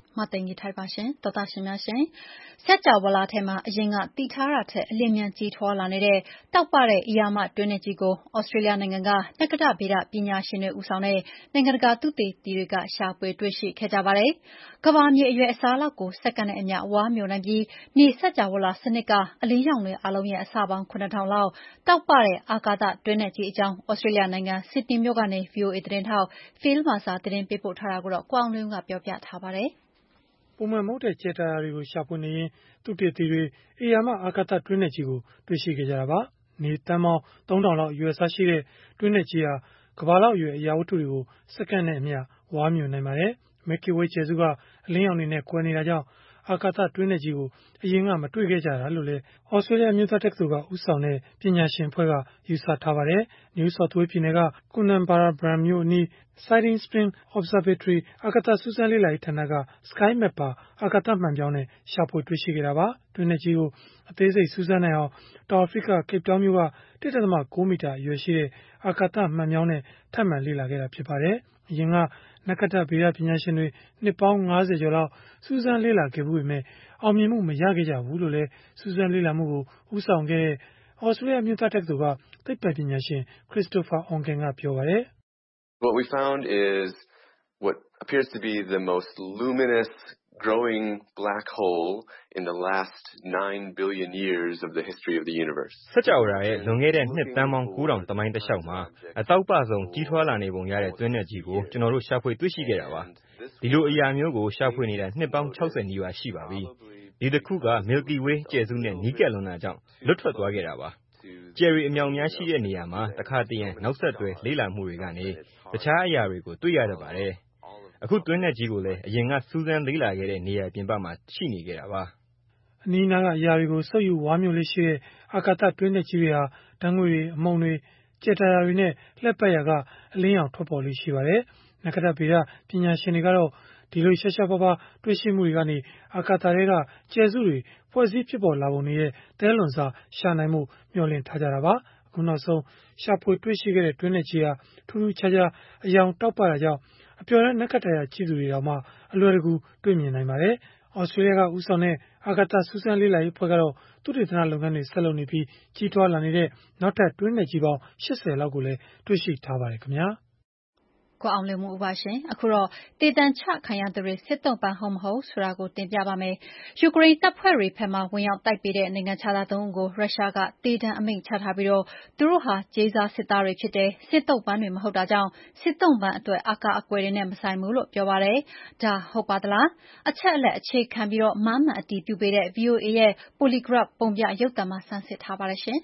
မသိင်ကြီးထိုက်ပါရှင်တော်တာရှင်များရှင်ဆက်ကြဝဠာထဲမှာအရင်ကတည်ထားတာထက်အလင်းမြန်ကြီးထွားလာနေတဲ့တောက်ပတဲ့အီယာမတွင်းနဲ့ကြီးကိုဩစတြေးလျနိုင်ငံကနက္ကတဗေဒပညာရှင်တွေဦးဆောင်တဲ့နိုင်ငံတကာသုတေသီတွေကရှာဖွေတွေ့ရှိခဲ့ကြပါတယ်။ကမ္ဘာမြေအရွယ်အစားလောက်ကိုစက္ကန့်နဲ့အမျှဝါမျှော်နိုင်ပြီးနေဆက်ကြဝဠာစနစ်ကအလင်းရောင်တွေအလုံးရဲ့အစပေါင်းခုနှစ်ထောင်လောက်တောက်ပတဲ့အာကာသတွင်းနဲ့ကြီးအကြောင်းဩစတြေးလျနိုင်ငံဆစ်ဒနီမြို့ကနေ ဗွီအိုအေ သတင်းထောက် Phil Mercer သတင်းပေးပို့ထားတာကိုတော့ကိုအောင်လင်းကပြောပြထားပါတယ်။ပုံမှန်မဟုတ်တဲ့ကြယ်တာယာတွေကိုရှာဖွေနေရင်သုတေသီတွေအီယာမအာကာသတွင်းနဲ့ကြီးကိုတွေ့ရှိခဲ့ကြတာပါ။နေတန်းပေါင်းသုံးထောင်လောက်အရွယ်အစားရှိတဲ့တွင်းနဲ့ကြီးဟာကမ္ဘာလောက်အရွယ်အရာဝတ္ထုတွေကိုစက္ကန့်နဲ့အမျှဝါမျှော်နိုင်ပါတယ်။ Milky Way ကြယ်စုကအလင်းရောင်တွေနဲ့ကွယ်နေတာကြောင့်အာကာသတွင်းနဲ့ကြီးကိုအရင်ကမတွေ့ခဲ့ကြတာလို့လည်းဩစတြေးလျအမျိုးသားတက္ကသိုလ်ကဦးဆောင်တဲ့ပညာရှင်အဖွဲ့ကယူဆထားပါတယ်။ New South Wales ပြည်နယ်က Coonabarabran မြို့အနီး Siding Spring Observatory အာကာသစူးစမ်းလေ့လာရေးဌာနက SkyMap ပါအာကာသမှန်ပြောင်းနဲ့ရှာဖွေတွေ့ရှိခဲ့တာပါ။တွင်းနဲ့ကြီးကိုအသေးစိတ်စူးစမ်းနိုင်အောင်တောင်အာဖရိက Cape Town မြို့က တစ်ဒသမကိုးမီတာအရွယ်ရှိတဲ့အာကာသမှန်ပြောင်းနဲ့ထပ်မံလေ့လာခဲ့တာဖြစ်ပါတယ်။အရင်ကနက္ခတ္တဗေဒပညာရှင်တွေနှစ်ပေါင်းငါးဆယ်ကျော်လောက်စူးစမ်းလေ့လာခဲ့မှုပေမဲ့အောင်မြင်မှုမရခဲ့ကြဘူးလို့လည်းစူးစမ်းလေ့လာမှုကိုဦးဆောင်ခဲ့တဲ့ဩစတြေးလျအမျိုးသားတက္ကသိုလ်ကသိပ္ပံပညာရှင် Christopher Onken ကပြောပါတယ်။ What we found is what appears to be the most luminous growing black hole in the last nine billion years of the history of the universe. စကြဝဠာရဲ့လွန်ခဲ့တဲ့နှစ်တန်းပေါင်းကိုးထောင်သမိုင်းတစ်လျှောက်မှာအတောက်ပဆုံးကြီးထွားလာနေပုံရတဲ့တွင်းနဲ့ကြီးကိုကျွန်တော်တို့ရှာဖွေတွေ့ရှိခဲ့တာပါ။ဒီလိုအရာမျိုးကိုရှာဖွေနေတာနှစ်ပေါင်း၆၀နီးပါးရှိပါပြီ။ဒီတစ်ခုက Milky Way ကြယ်စုနဲ့နီးကပ်လွန်းတာကြောင့်လွတ်ထွက်သွားခဲ့တာပါ။ကြယ်ရီအမြောက်များရှိတဲ့နေရာမှာတခါတရံနောက်ဆက်တွဲလေ့လာမှုတွေကနေတခြားအရာတွေကိုတွေ့ရတတ်ပါတယ်။အခုတွင်းနဲ့ကြီးကိုလည်းအရင်ကစူးစမ်းလေ့လာခဲ့တဲ့နေရာပြင်ပမှာရှိနေခဲ့တာပါ။အနီးနားကအရာတွေကိုစုပ်ယူဝါမျိုးလေးရှိတဲ့အာကာသတွင်းနဲ့ကြီးတွေဟာဓာတ်ငွေတွေအမုန်တွေကြယ်တာယာတွေနဲ့လှက်ပတ်ရာကအလင်းရောင်ထွက်ပေါ်လေးရှိပါတယ်။နက္ခတ္တဗေဒပညာရှင်တွေကတော့ဒီလိုရှားရှားပါးပါးတွေ့ရှိမှုတွေကနေအာကာသတွေကကြယ်စုတွေဖွဲ့စည်းဖြစ်ပေါ်လာပုံတွေရဲ့သဲလွန်စရှာနိုင်မှုမျှော်လင့်ထားကြတာပါ။အခုနောက်ဆုံးရှာဖွေတွေ့ရှိခဲ့တဲ့တွင်းနဲ့ကြီးဟာထူးထူးခြားခြားအယောင်တောက်ပတာကြောင့်အပျော်တမ်းနက္ခတ္တယာကြည့်သူတွေတောင်မှအလွယ်တကူတွေ့မြင်နိုင်ပါတယ်။ဩစတြေးလျကဦးဆောင်တဲ့အာကာသစူးစမ်းလေ့လာရေးအဖွဲ့ကတော့သုတေသနလုပ်ငန်းတွေဆက်လုပ်နေပြီးကြီးထွားလာနေတဲ့နောက်ထပ်တွင်းနဲ့ကြီးပေါင်းရှစ်ဆယ်လောက်ကိုလည်းတွေ့ရှိထားပါတယ်ခင်ဗျာ။ကိုအောင်လင်းမှုပါရှင်အခုတော့တေတံချခံရသူတွေစစ်တုံးပန်းဟုတ်မဟုတ်ဆိုတာကိုတင်ပြပါမယ်ယူကရိန်းတပ်ဖွဲ့တွေဖက်မှဝင်ရောက်တိုက်ပေးတဲ့နိုင်ငံခြားသားသုံးဦးကိုရုရှားကတေတံအမိန့်ချထားပြီးတော့သူတို့ဟာဂျေဇာစစ်သားတွေဖြစ်တယ်စစ်တုံးပန်းတွေမဟုတ်တာကြောင့်စစ်တုံးပန်းအတွက်အကာအကွယ်တွေနဲ့မဆိုင်ဘူးလို့ပြောပါတယ်ဒါဟုတ်ပါသလားအချက်အလက်အခြေခံပြီးတော့မားမှန်အတည်ပြုပေးတဲ့ ဗွီအိုအေရဲ့ Polygraph ပုံပြရုပ်သံမှာဆန်းစစ်ထားပါတယ်ရှင်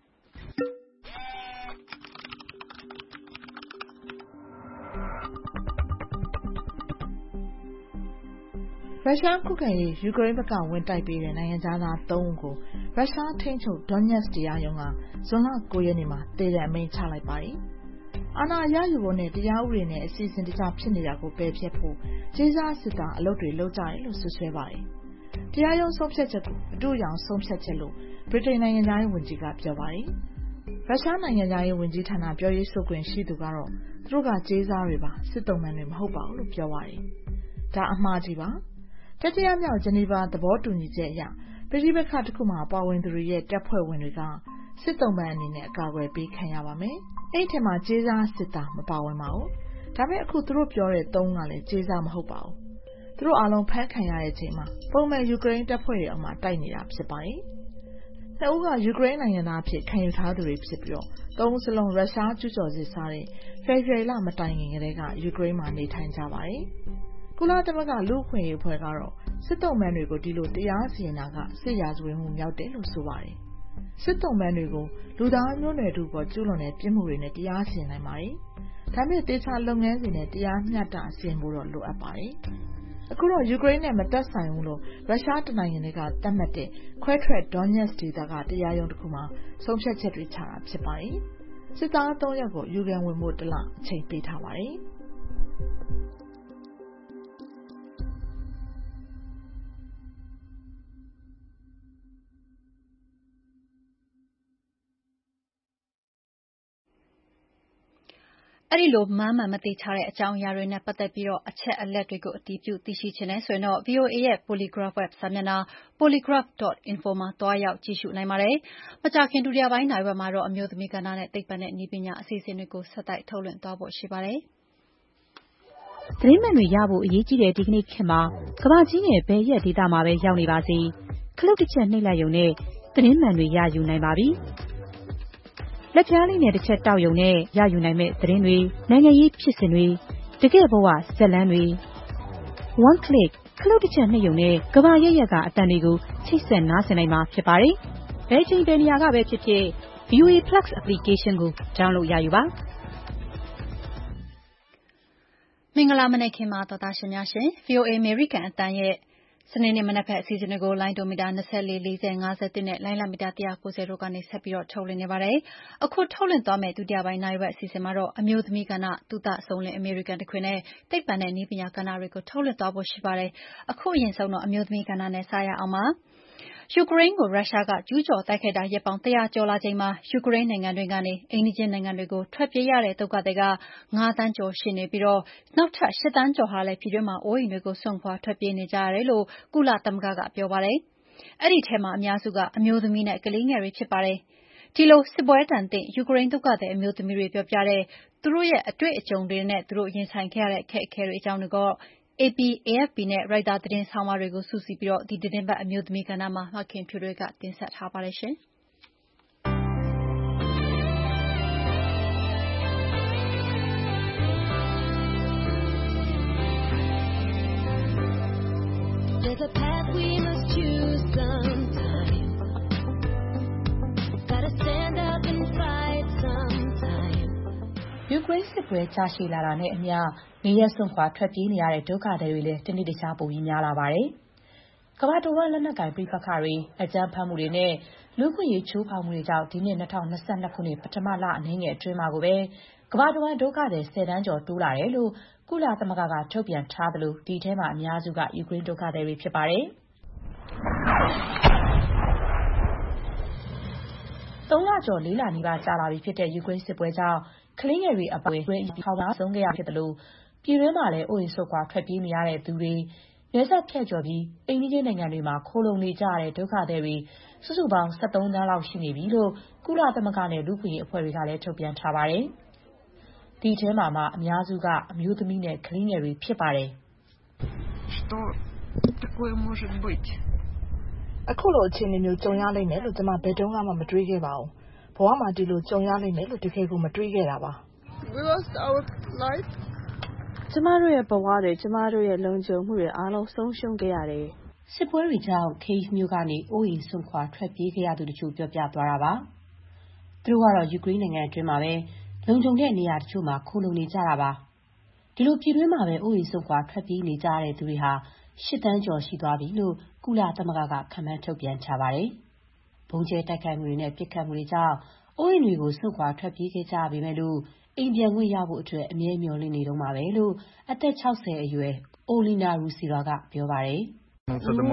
ရုရှားခုခံရေးယူကရိန်းဘက်ကဝင်တိုက်ပေးတဲ့နိုင်ငံသားသုံးဦးကိုရုရှားထိန်းချုပ် Donetsk တရားရုံးကဇွန်လကိုးရက်နေ့မှာတေတံအမိန့်ချလိုက်ပါတယ်။အာဏာရယူဖို့နဲ့တရားဥပဒေနဲ့အစီအစဉ်တကျဖြစ်နေတာကိုပယ်ဖျက်ဖို့ကြေးစားစစ်သားအလုပ်တွေလုပ်ကြတယ်လို့ဆွဆွဲပါတယ်။တရားရုံးဆုံးဖြတ်ချက်ကိုအတူအယောင်ဆုံးဖြတ်ချက်လို့ဗြိတိန်နိုင်ငံသားရေးဝန်ကြီးကပြောပါတယ်။ရုရှားနိုင်ငံသားရေးဝန်ကြီးဌာနပြောရေးဆိုခွင့်ရှိသူကတော့သူတို့ကကြေးစားတွေပါစစ်တုံးမှန်တွေမဟုတ်ပါဘူးလို့ပြောပါတယ်။ဒါအမှားကြီးပါတတိယမြောက်ဂျနီဗာသဘောတူညီချက်အရပြည်ပခါတစ်ခုမှာပါဝင်သူတွေရဲ့တပ်ဖွဲ့ဝင်တွေကစစ်တုံးပန်းအနေနဲ့အကာအကွယ်ပေးခံရပါမယ်။အဲ့ဒီထဲမှာကြေးစားစစ်သားမပါဝင်ပါဘူး။ဒါပေမဲ့အခုသူတို့ပြောတဲ့သုံးကလည်းကြေးစားမဟုတ်ပါဘူး။သူတို့အားလုံးဖမ်းခံရတဲ့အချိန်မှာပုံမှန်ယူကရိန်းတပ်ဖွဲ့တွေအောက်မှာတိုက်နေတာဖြစ်ပါတယ်။နှစ်ဦးကယူကရိန်းနိုင်ငံသားအဖြစ်ခံယူထားသူတွေဖြစ်ပြီးတော့သုံးစလုံးရုရှားကျူးကျော်စစ်စားတဲ့ဖေဖော်ဝါရီလမတိုင်ခင်ကတည်းကယူကရိန်းမှာနေထိုင်ကြပါတယ်။ကုလသမဂ္ဂလူ့အခွင့်အရေးအဖွဲ့ကတော့စစ်တုံးပန်းတွေကိုဒီလိုတရားစီရင်တာကစစ်ရာဇဝတ်မှုမြောက်တယ်လို့ဆိုပါတယ်။စစ်တုံးပန်းတွေကိုလူသားမျိုးနွယ်တို့ပေါ်ကျူးလွန်တဲ့ပြစ်မှုတွေနဲ့တရားစီရင်နိုင်ပါတယ်။ဒါပေမဲ့တေချာလုပ်ငန်းစဉ်နဲ့တရားမျှတစီရင်ဖို့တော့လိုအပ်ပါတယ်။အခုတော့ယူကရိန်းနဲ့မသက်ဆိုင်ဘူးလို့ရုရှားတနိုင်ငံကသတ်မှတ်တဲ့ခွဲထွက် Donetsk ဒေသကတရားရုံးတစ်ခုမှာဆုံးဖြတ်ချက်တွေချတာဖြစ်ပါတယ်။စစ်သားသုံးယောက်ကိုယူကန်ဝင်ဖို့တစ်လအချိန်ပေးထားပါတယ်။အဲ့ဒီလိုမှန်းမှန်မသိချတဲ့အကြောင်းအရာတွေနဲ့ပတ်သက်ပြီးတော့အချက်အလက်တွေကိုအတည်ပြုသိရှိချင်တယ်ဆိုရင်တော့ V O A ရဲ့ Polygraph Web စာမျက်နှာ polygraph dot info မှာတွားရောက်ကြည့်ရှုနိုင်ပါတယ်။မကြာခင်ဒုတိယပိုင်းနိုင်ဝက်မှာတော့အမျိုးသမီးကဏ္ဍနဲ့သိပ္ပံနဲ့နည်းပညာအစီအစဉ်တွေကိုဆက်တိုက်ထုတ်လွှင့်သွားဖို့ရှိပါတယ်။သတင်းမှန်တွေရဖို့အရေးကြီးတဲ့ဒီကနေ့ခေတ်မှာကမ္ဘာကြီးရဲ့ဘယ်ရက်ဒေသမှာပဲရောက်နေပါစေခလုတ်တစ်ချက်နှိပ်လိုက်ရုံနဲ့သတင်းမှန်တွေရယူနိုင်ပါပြီ။လက်ပြားလေးနဲ့တစ်ချက်တောက်ရုံနဲ့ရယူနိုင်မဲ့သတင်းတွေနိုင်ငံရေးဖြစ်စဉ်တွေတကယ်ဘဝဇက်လန်းတွေ one click ခလုတ်တစ်ချက်နှိပ်ရုံနဲ့ကမ္ဘာရဲ့ရက်ကအတန်တွေကိုချိတ်ဆက်နားဆင်နိုင်မှာဖြစ်ပါတယ်။ဘယ်ချိန်ဘယ်နေရာကပဲဖြစ်ဖြစ် V O A Plus application ကို download ရယူပါမင်္ဂလာမနက်ခင်းပါတော်သားရှင်များရှင် V O A American အတန်ရဲ့စနေနေ့မနက်ဖက်အစီအစဉ်တွေကိုလိုင်းဒိုမီတာ၂၄ ၄၀ ၅၁နဲ့လိုင်းလာမီတာ၁၉၀တို့ကနေဆက်ပြီးတော့ထုတ်လွှင့်နေပါတယ်။အခုထုတ်လွှင့်သွားမယ့်ဒုတိယပိုင်းနိုင်ဝက်အစီအစဉ်မှာတော့အမျိုးသမီးကဏ္ဍသုတဆုံးလင် American တခွင်နဲ့သိပ္ပံနဲ့နည်းပညာကဏ္ဍတွေကိုထုတ်လွှင့်သွားဖို့ရှိပါတယ်။အခုအရင်ဆုံးတော့အမျိုးသမီးကဏ္ဍနဲ့စရအောင်ပါ။ယူကရိန်းကိုရုရှားကကျူးကျော်တိုက်ခိုက်တာရက်ပေါင်းတရာကျော်လာချိန်မှာယူကရိန်းနိုင်ငံတွေကနေအိမ်နီးချင်းနိုင်ငံတွေကိုထွက်ပြေးရတဲ့ဒုက္ခသည်ကငါးသန်းကျော်ရှိနေပြီးတော့နောက်ထပ်ရှစ်သန်းကျော်ဟာလည်းပြည်တွင်းမှာအိုးအိမ်တွေကိုစွန့်ခွာထွက်ပြေးနေကြရတယ်လို့ကုလသမဂ္ဂကပြောပါတယ်။အဲ့ဒီထဲမှာအများစုကအမျိုးသမီးနဲ့ကလေးငယ်တွေဖြစ်ပါတယ်။ဒီလိုစစ်ပွဲတန်တဲ့ယူကရိန်းဒုက္ခသည်အမျိုးသမီးတွေပြောပြတဲ့သူတို့ရဲ့အတွေ့အကြုံတွေနဲ့သူတို့ရင်ဆိုင်ခဲ့ရတဲ့အခက်အခဲတွေအကြောင်းတွေကိုA P, A F P နဲ့ ရိုက်တာသတင်းဆောင်းပါးတွေကိုစုစည်းပြီးတော့ဒီသတင်းပတ်အမျိုးသမီးကဏ္ဍမှာမခင်ဖြူတွေကတင်ဆက်ထားပါတယ်ရှင်။ There's a path we must choose sometime. Gotta stand up and fight sometime. ယူကရိန်းစစ်ပွဲကြာရှည်လာတာနဲ့အမျှနေရက်စွန့်ခွာထွက်ပြေးနေရတဲ့ဒုက္ခသည်တွေလည်းတနေ့တခြားပိုပြီးများလာပါတယ်။ကမ္ဘာတဝန်းလက်နက်ကိုင်ပြိပခါတွေအကြမ်းဖက်မှုတွေနဲ့လူ့ခွင့်ရေးချိုးဖောက်မှုတွေကြောင့်ဒီနှစ်၂၀၂၂ခုနှစ်ပထမလအနည်းငယ်အတွင်းမှာကိုပဲကမ္ဘာတဝန်းဒုက္ခသည်ဆယ်တန်းကျော်တိုးလာတယ်လို့ကုလသမဂ္ဂကထုတ်ပြန်ထားသလိုဒီထဲမှာအများစုကယူကရိန်းဒုက္ခသည်တွေဖြစ်ပါတယ်။သုံးလကျော်လေးလနီးပါးကြာလာပြီဖြစ်တဲ့ယူကရိန်းစစ်ပွဲကြောင့်ကလေးငယ်တွေအပါအဝင်ထောင်သားဆုံးခဲ့ရဖြစ်တယ်လို့ပြည်တွင်းမှာလည်းအိုးအိမ်ဆုတ်ခွာထွက်ပြေးနေရတဲ့သူတွေနယ်စပ်ဖြတ်ကျော်ပြီးအိမ်နီးချင်းနိုင်ငံတွေမှာခိုလုံနေကြရတဲ့ဒုက္ခသည်တွေစုစုပေါင်း၁၃သန်းလောက်ရှိနေပြီလို့ကုလသမဂ္ဂနဲ့လူ့အခွင့်အရေးအဖွဲ့တွေကလည်းထုတ်ပြန်ထားပါတယ်။ဒီထဲမှာမှအများစုကအမျိုးသမီးနဲ့ကလေးငယ်တွေဖြစ်ပါတယ်။အခုလိုအခြေအနေမျိုးကြုံရလိမ့်မယ်လို့ကျွန်မဘယ်တုန်းကမှမတွေးခဲ့ပါဘူး။ဘဝမှာဒီလိုကြုံရလိမ့်မယ်လို့တကယ်ကိုမတွေးခဲ့တာပါ။ We lost our life. ကျမတို့ရဲ့ဘဝတွေကျမတို့ရဲ့လုံခြုံမှုတွေအားလုံးဆုံးရှုံးခဲ့ရတယ်။စစ်ပွဲတွေကြောင့်ခေးမျိုးကနေအိုးအိမ်ဆွန့်ခွာထွက်ပြေးခဲ့ရသူတို့ပြောပြသွားတာပါ။သူတို့ကတော့ယူကရိန်းနိုင်ငံအတွင်းမှာပဲလုံခြုံတဲ့နေရာတချို့မှာခိုလုံနေကြတာပါ။ဒီလိုပြည်တွင်းမှာပဲအိုးအိမ်ဆွန့်ခွာထွက်ပြေးနေကြတဲ့သူတွေဟာရှစ်သန်းကျော်ရှိသွားပြီလို့ကုလသမဂ္ဂကခန့်မှန်းထုတ်ပြန်ထားပါတယ်။ဘုံကျဲတိုက်ခိုက်မှုတွေနဲ့ပြစ်ခတ်မှုတွေကြောင့်အိုးအိမ်တွေကိုဆွန့်ခွာထွက်ပြေးခဲ့ကြပေမဲ့လို့အိမ်ပြန်ခွင့်ရဖို့အတွက်အမြဲမျှော်လင့်နေတော့မှာပဲလို့အသက်၆၀အရွယ်အိုလီနာရူစီရာကပြောပါတယ်။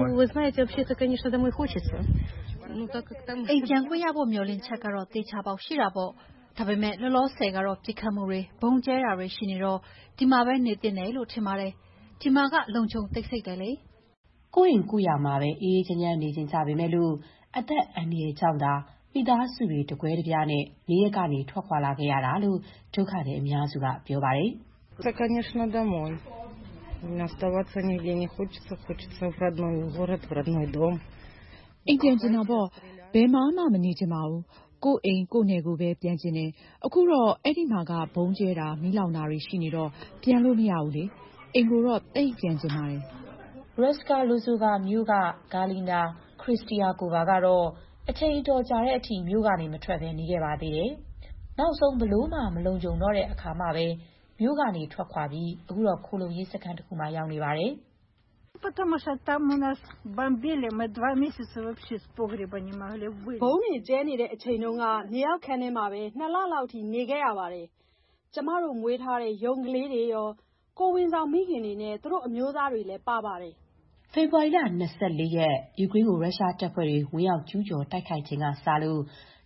အိမ်ပြန်ခွင့်ရဖို့မျှော်လင့်ချက်ကတော့တေချာပေါက်ရှိတာပေါ့။ဒါပေမဲ့လောလောဆယ်ကတော့ပြစ်ခတ်မှုတွေဘုံကျဲတာတွေရှိနေတော့ဒီမှာပဲနေသင့်တယ်လို့ထင်ပါတယ်။ဒီမှာကလုံခြုံတိတ်ဆိတ်တယ်လေ။ကိုယ့်အိမ်ကိုယ့်ယာမှာပဲအေးအေးချမ်းချမ်းနေကြကြပေမဲ့လို့အသက်အန္တရာယ်ကြောင့်သာမိသားစုတွေတကွဲတပြားနဲ့နေရက်ကနေထွက်ခွာလာခဲ့ရတာလို့ဒုက္ခသည်အများစုကပြောပါတယ်။ Это, конечно, домой. Оставаться нигде не хочется, хочется в родной город, в родной дом. အိမ်ပြန်ချင်တာပေါ့ဘယ်မှမနေချင်ပါဘူးကိုယ့်အိမ်ကိုယ့်နယ်ကိုပဲပြန်ချင်တယ်အခုတော့အဲ့ဒီမှာကဘုံကျဲတာမီးလောင်တာတွေရှိနေတော့ပြန်လို့မရဘူးလေအိမ်ကိုတော့တိတ်ပြန်ချင်ပါတယ်။ Ruska Luzoga မြို့ကဂါလီနာခရစ္စတီယာကိုဗာကတော့အချိန်အတော်ကြာတဲ့အထိမြို့ကနေမထွက်ဘဲနေခဲ့ပါသေးတယ်။နောက်ဆုံးဘလို့မှမလုံခြုံတော့တဲ့အခါမှပဲမြို့ကနေထွက်ခွာပြီးအခုတော့ခိုလုံရေးစခန်းတစ်ခုမှရောက်နေပါတယ်။ Потому что там у нас бомбили, мы два месяца вообще с погреба не могли выйти. ဘုံတွေကျဲနေတဲ့အချိန်တုန်းကမြေအောက်ခန်းထဲမှာပဲနှစ်လလောက်ထိနေခဲ့ရပါတယ်။ကျမတို့မွေးထားတဲ့ရုံကလေးတွေရောကိုဝင်ဆောင်မိခင်တွေနဲ့သူတို့အမျိုးသားတွေလည်းပါပါတယ်။ဖေဖော်ဝါရီလ၂၄ရက်ယူကရိန်းကိုရုရှားတပ်ဖွဲ့တွေဝင်ရောက်ကျူးကျော်တိုက်ခိုက်ချိန်ကစလို့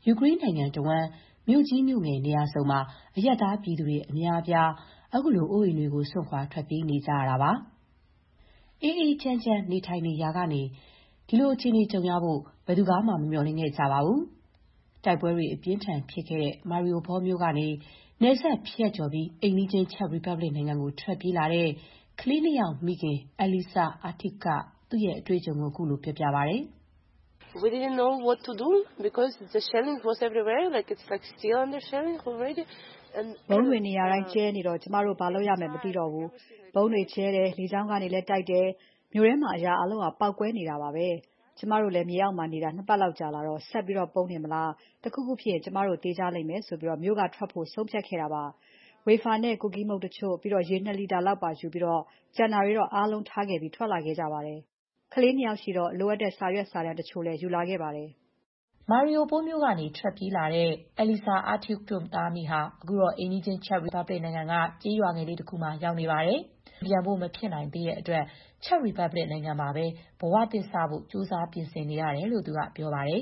ယူကရိန်းနိုင်ငံတဝန်းမြို့ကြီးမြို့ငယ်နေရာစုံမှာအရပ်သားပြည်သူတွေအများအပြားအခုလိုအိုးအိမ်တွေကိုစွန့်ခွာထွက်ပြေးနေကြရတာပါအေးအေးချမ်းချမ်းနေထိုင်နေရာကနေဒီလိုအခြေအနေကြုံရဖို့ဘယ်သူမှမမျှော်လင့်ခဲ့ကြပါဘူးတိုက်ပွဲတွေအပြင်းထန်ဖြစ်ခဲ့တဲ့မာရီယိုဘောမြို့ကနေနယ်စပ်ဖြတ်ကျော်ပြီးအိမ်နီးချင်းချက်ရီပတ်ဘလစ်နိုင်ငံကိုထွက်ပြေးလာတဲ့ကလေးနှစ်ယောက်မိခင်အလီဆာအာတစ်ကသူ့ရဲ့အတွေ့အကြုံကိုအခုလိုပြောပြပါတယ် We didn't know what to do because the shelling was everywhere, like it's like still under shelling already. And ဘုံတွေနေရာတိုင်းကျဲနေတော့ကျမတို့ဘာလုပ်ရမယ်မသိတော့ဘူးဘုံတွေကျဲတယ်လေကြောင်းကနေလည်းတိုက်တယ်မြို့ထဲမှာအရာအလုံးကပောက်ကွဲနေတာပါပဲကျမတို့လည်းမြေအောက်မှာနေတာနှစ်ပတ်လောက်ကြာလာတော့ဆက်ပြီးတော့ပုံနေမလားတခုခုဖြစ်ရင်ကျမတို့တေးကြလိမ့်မယ်ဆိုပြီးတော့မြို့ကထွက်ဖို့ဆုံးဖြတ်ခဲ့တာပါဝေဖာနဲ့ကူကီမုတ်တချို့ပြီးတော့ရေနှစ်လီတာလောက်ပါယူပြီးတော့ကျန်တာတွေတော့အားလုံးထားခဲ့ပြီးထွက်လာခဲ့ကြပါတယ်ကလေးနှစ်ယောက်ရှိတော့လိုအပ်တဲ့စာရွက်စာတမ်းတချို့လည်းယူလာခဲ့ပါတယ်မာရီယိုပိုမြို့ကနေထွက်ပြေးလာတဲ့အလီဆာအာတစ်တို့သားမိဟာအခုတော့အိမ်နီးချင်းချက်ရီပတ်ဘလစ်နိုင်ငံကကြေးရွာငယ်လေးတစ်ခုမှာရောက်နေပါတယ်ပြန်ဖို့မဖြစ်နိုင်သေးတဲ့အတွက်ချက်ရီပတ်ဘလစ်နိုင်ငံမှာပဲဘဝသစ်စဖို့ကြိုးစားပြင်ဆင်နေရတယ်လို့သူကပြောပါတယ်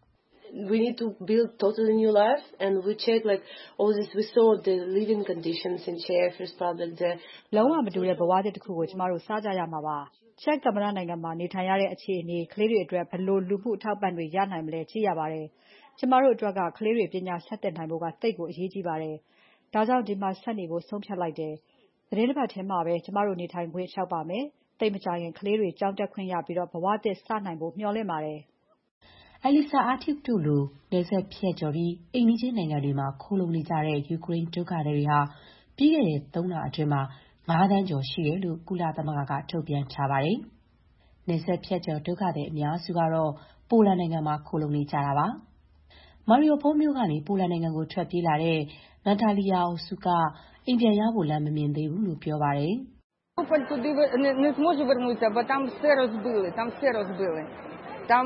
We need to build totally new life and we check like all this we saw the living conditions in Czech Republic there လုံးဝမတူတဲ့ဘဝသစ်တစ်ခုကိုကျမတို့စားကြရမှာပါချက်သမ္မတနိုင်ငံမှာနေထိုင်ရတဲ့အခြေအနေကလေးတွေအတွက်ဘယ်လိုလူမှုအထောက်ပံ့တွေရနိုင်မလဲကြည့်ရပါတယ်ကျမတို့အတွက်ကကလေးတွေပညာဆက်သင်နိုင်ဖို့ကသိပ်ကိုအရေးကြီးပါတယ်ဒါကြောင့်ဒီမှာဆက်နေဖို့ဆုံးဖြတ်လိုက်တယ်သတင်းတစ်ပတ်ထဲမှာပဲကျမတို့နေထိုင်ခွင့်လျှောက်ပါမယ်သိပ်မကြခင်ကလေးတွေကြောင်းတက်ခွင့်ရပြီးတော့ဘဝသစ်စနိုင်ဖို့မျှော်လင့်ပါတယ်အလီဆာအာတစ်တို့လိုနယ်စပ်ဖြတ်ကျော်ပြီးအိမ်နီးချင်းနိုင်ငံတွေမှာခိုးလုံနေကြတဲ့ယူကရိန်းဒုက္ခသည်တွေဟာပြီးခဲ့တဲ့သုံးလအတွင်းမှာငါးသန်းကျော်ရှိတယ်လို့ကုလသမဂ္ဂကထုတ်ပြန်ထားပါတယ်။နယ်စပ်ဖြတ်ကျော်ဒုက္ခသည်အများစုကတော့ပိုလန်နိုင်ငံမှာခိုးလုံနေကြတာပါ။မာရီယိုပိုမြို့ကနေပိုလန်နိုင်ငံကိုထွက်ပြေးလာတဲ့နတာလီယာအိုစုကအိမ်ပြန်ရဖို့လမ်းမမြင်သေးဘူးလို့ပြောပါတယ်။ Не зможу вернутися, бо там все розбили, там все розбили. Там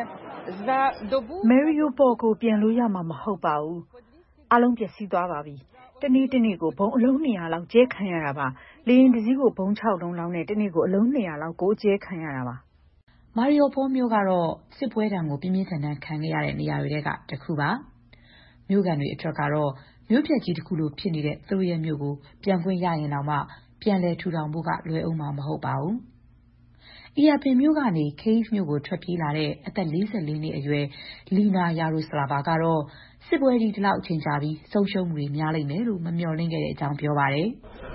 за добу Mariupol ကိုပြန်လို့ရမှာမဟုတ်ပါဘူး။အလုံးပျက်စီးသွားပါပြီ။တနေ့တနေ့ကိုဘုံအလုံးနှစ်ရာလောက်ကျဲခံရတာပါ။လေယာဉ်တစ်စီးကိုဘုံခြောက်လုံးလောက်နဲ့တနေ့ကိုအလုံးနှစ်ရာလောက်ကိုကျဲခံရတာပါ။မာရီယိုပိုမြို့ကတော့စစ်ပွဲဒဏ်ကိုပြင်းပြင်းထန်ထန်ခံခဲ့ရတဲ့နေရာတွေကတစ်ခုပါ။မြို့ကန်တွေအတွက်ကတော့မြို့ပြကြီးတစ်ခုလိုဖြစ်နေတဲ့သူတို့ရဲ့မြို့ကိုပြန်ခွင့်ရရင်တော့မှပြန်လည်ထူထောင်ဖို့ကလွယ်အောင်မှာမဟုတ်ပါဘူး။အီယာပင်မြို့ကနေကိဗ်မြို့ကိုထွက်ပြေးလာတဲ့အသက်လေးဆယ်လေးနှစ်အရွယ်လီနာယာရိုစလာဗာကတော့စစ်ပွဲကြီးဒီလောက်အချိန်ကြာပြီးဆုံးရှုံးမှုတွေများလိမ့်မယ်လို့မမျှော်လင့်ခဲ့တဲ့အကြောင်းပြောပါတယ်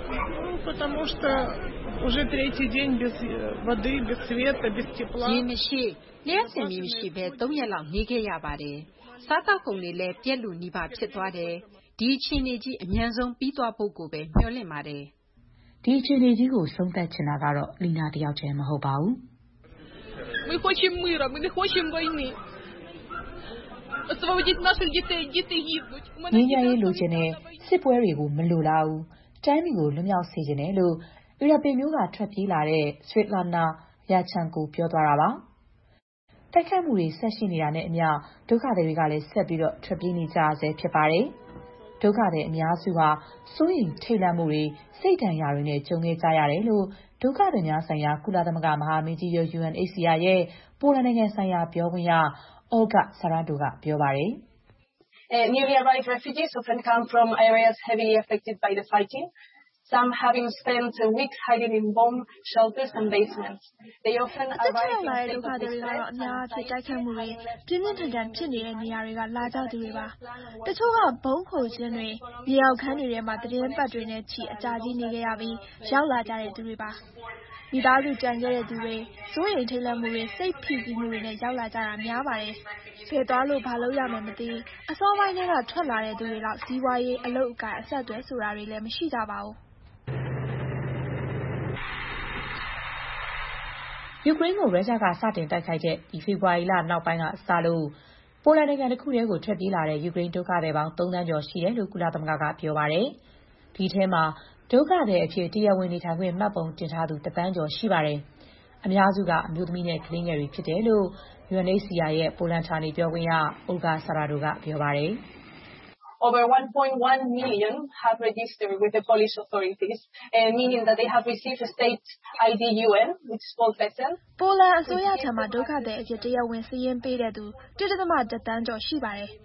– Потому что уже третий день без воды, без света, без тепла. ရေမရှိလျှက်စင်မြေမရှိပဲသုံးရက်လောက်နေခဲ့ရပါတယ်။စားတောက်ကုန်တွေလည်းပြက်လူနီးပါဖြစ်သွားတယ်။ဒီအခြေအနေကြီးအမြန်ဆုံးပြီးသွားဖို့ကိုပဲမျှော်လင့်ပါတယ်။ဒီအခြေအနေကြီးကိုဆုံးသက်ချင်တာကတော့လီနာတယောက်တည်းမဟုတ်ပါဘူး။ Мы хотим мира, мы не хотим войны. Освободить наших детей, дети гибнут. ငြိမ်းချမ်းရေးလိုချင်တဲ့စစ်ပွဲတွေကိုမလိုလားဘူး။တိုင်းပြည်ကိုလွတ်မြောက်စေချင်တယ်လို့အီရပင်မျိုးကထွက်ပြေးလာတဲ့ဆွေလာနာယာချန်ကိုပြောသွားတာပါ။တိုက်ခိုက်မှုတွေဆက်ရှိနေတာနဲ့အမျှဒုက္ခသည်တွေကလည်းဆက်ပြီးတော့ထွက်ပြေးနေကြဆဲဖြစ်ပါတယ်။ဒုက္ခသည်အများစုဟာစိုးရိမ်ထိတ်လန့်မှုတွေစိတ်ဒဏ်ရာတွေနဲ့ကြုံခဲ့ကြရတယ်လို့ဒုက္ခသည်များဆိုင်ရာကုလသမဂ္ဂမဟာမင်းကြီးရုံး ယူအန် အိတ်စီအာ ရဲ့ပိုလန်နိုင်ငံဆိုင်ရာပြောခွင့်ရ Olga Sarado ကပြောပါတယ်။ Newly arrived refugees often come from areas heavily affected by the fighting. Some having spent weeks hiding in bomb shelters and basements. They often arrive in state of distress and အများအပြားတိုက်ခိုက်မှုတွေပြင်းပြင်းထန်ထန်ဖြစ်နေတဲ့နေရာတွေကလာကြသူတွေပါ။တချို့ကဘုံခိုခြင်းတွေမြေအောက်ခန်းတွေထဲမှာတည်င်းပတ်တွေနဲ့ချီအကြာကြီးနေခဲ့ရပြီးရောက်လာကြတဲ့သူတွေပါ။မိသားစုကြံခဲ့တဲ့သူတွေစိုးရိမ်ထိတ်လန့်မှုတွေစိတ်ဖိစီးမှုတွေနဲ့ရောက်လာကြတာများပါတယ်။ဖယ်သွားလို့ဘာလုပ်ရမယ်မသိအစောပိုင်းကထွက်လာတဲ့သူတွေလောက်စီးပွားရေးအလုပ်အကိုင်အဆက်အသွယ်ဆိုတာတွေလည်းမရှိကြပါဘူး။ယူကရိန်းကိုရုရှားကစတင်တိုက်ခိုက်တဲ့ဒီဖေဖော်ဝါရီလနောက်ပိုင်းကစလို့ပိုလန်နိုင်ငံတစ်ခုတည်းကိုထွက်ပြေးလာတဲ့ယူကရိန်းဒုက္ခသည်ပေါင်းသုံးသန်းကျော်ရှိတယ်လို့ကုလသမဂ္ဂကပြောပါတယ်။ဒီထဲမှာဒုက္ခသည်အဖြစ်တရားဝင်နေထိုင်ခွင့်မှတ်ပုံတင်ထားသူတစ်သန်းကျော်ရှိပါတယ်။အများစုကအမျိုးသမီးနဲ့ကလေးငယ်တွေဖြစ်တယ်လို့ ယူအန် အိတ်စီအာ ရဲ့ပိုလန်ဌာနေပြောခွင့်ရ Olga Sarado ကပြောပါတယ်။ Over one point one million have registered with the Polish authorities, uh, meaning that they have received a state I D U N, which is called P E S E L. ပိုလန်အစိုးရထံမှာဒုက္ခသည်အဖြစ်တရားဝင်စာရင်းပေးတဲ့သူတစ်ဒသမတစ်သန်းကျော်ရှိပါတယ်။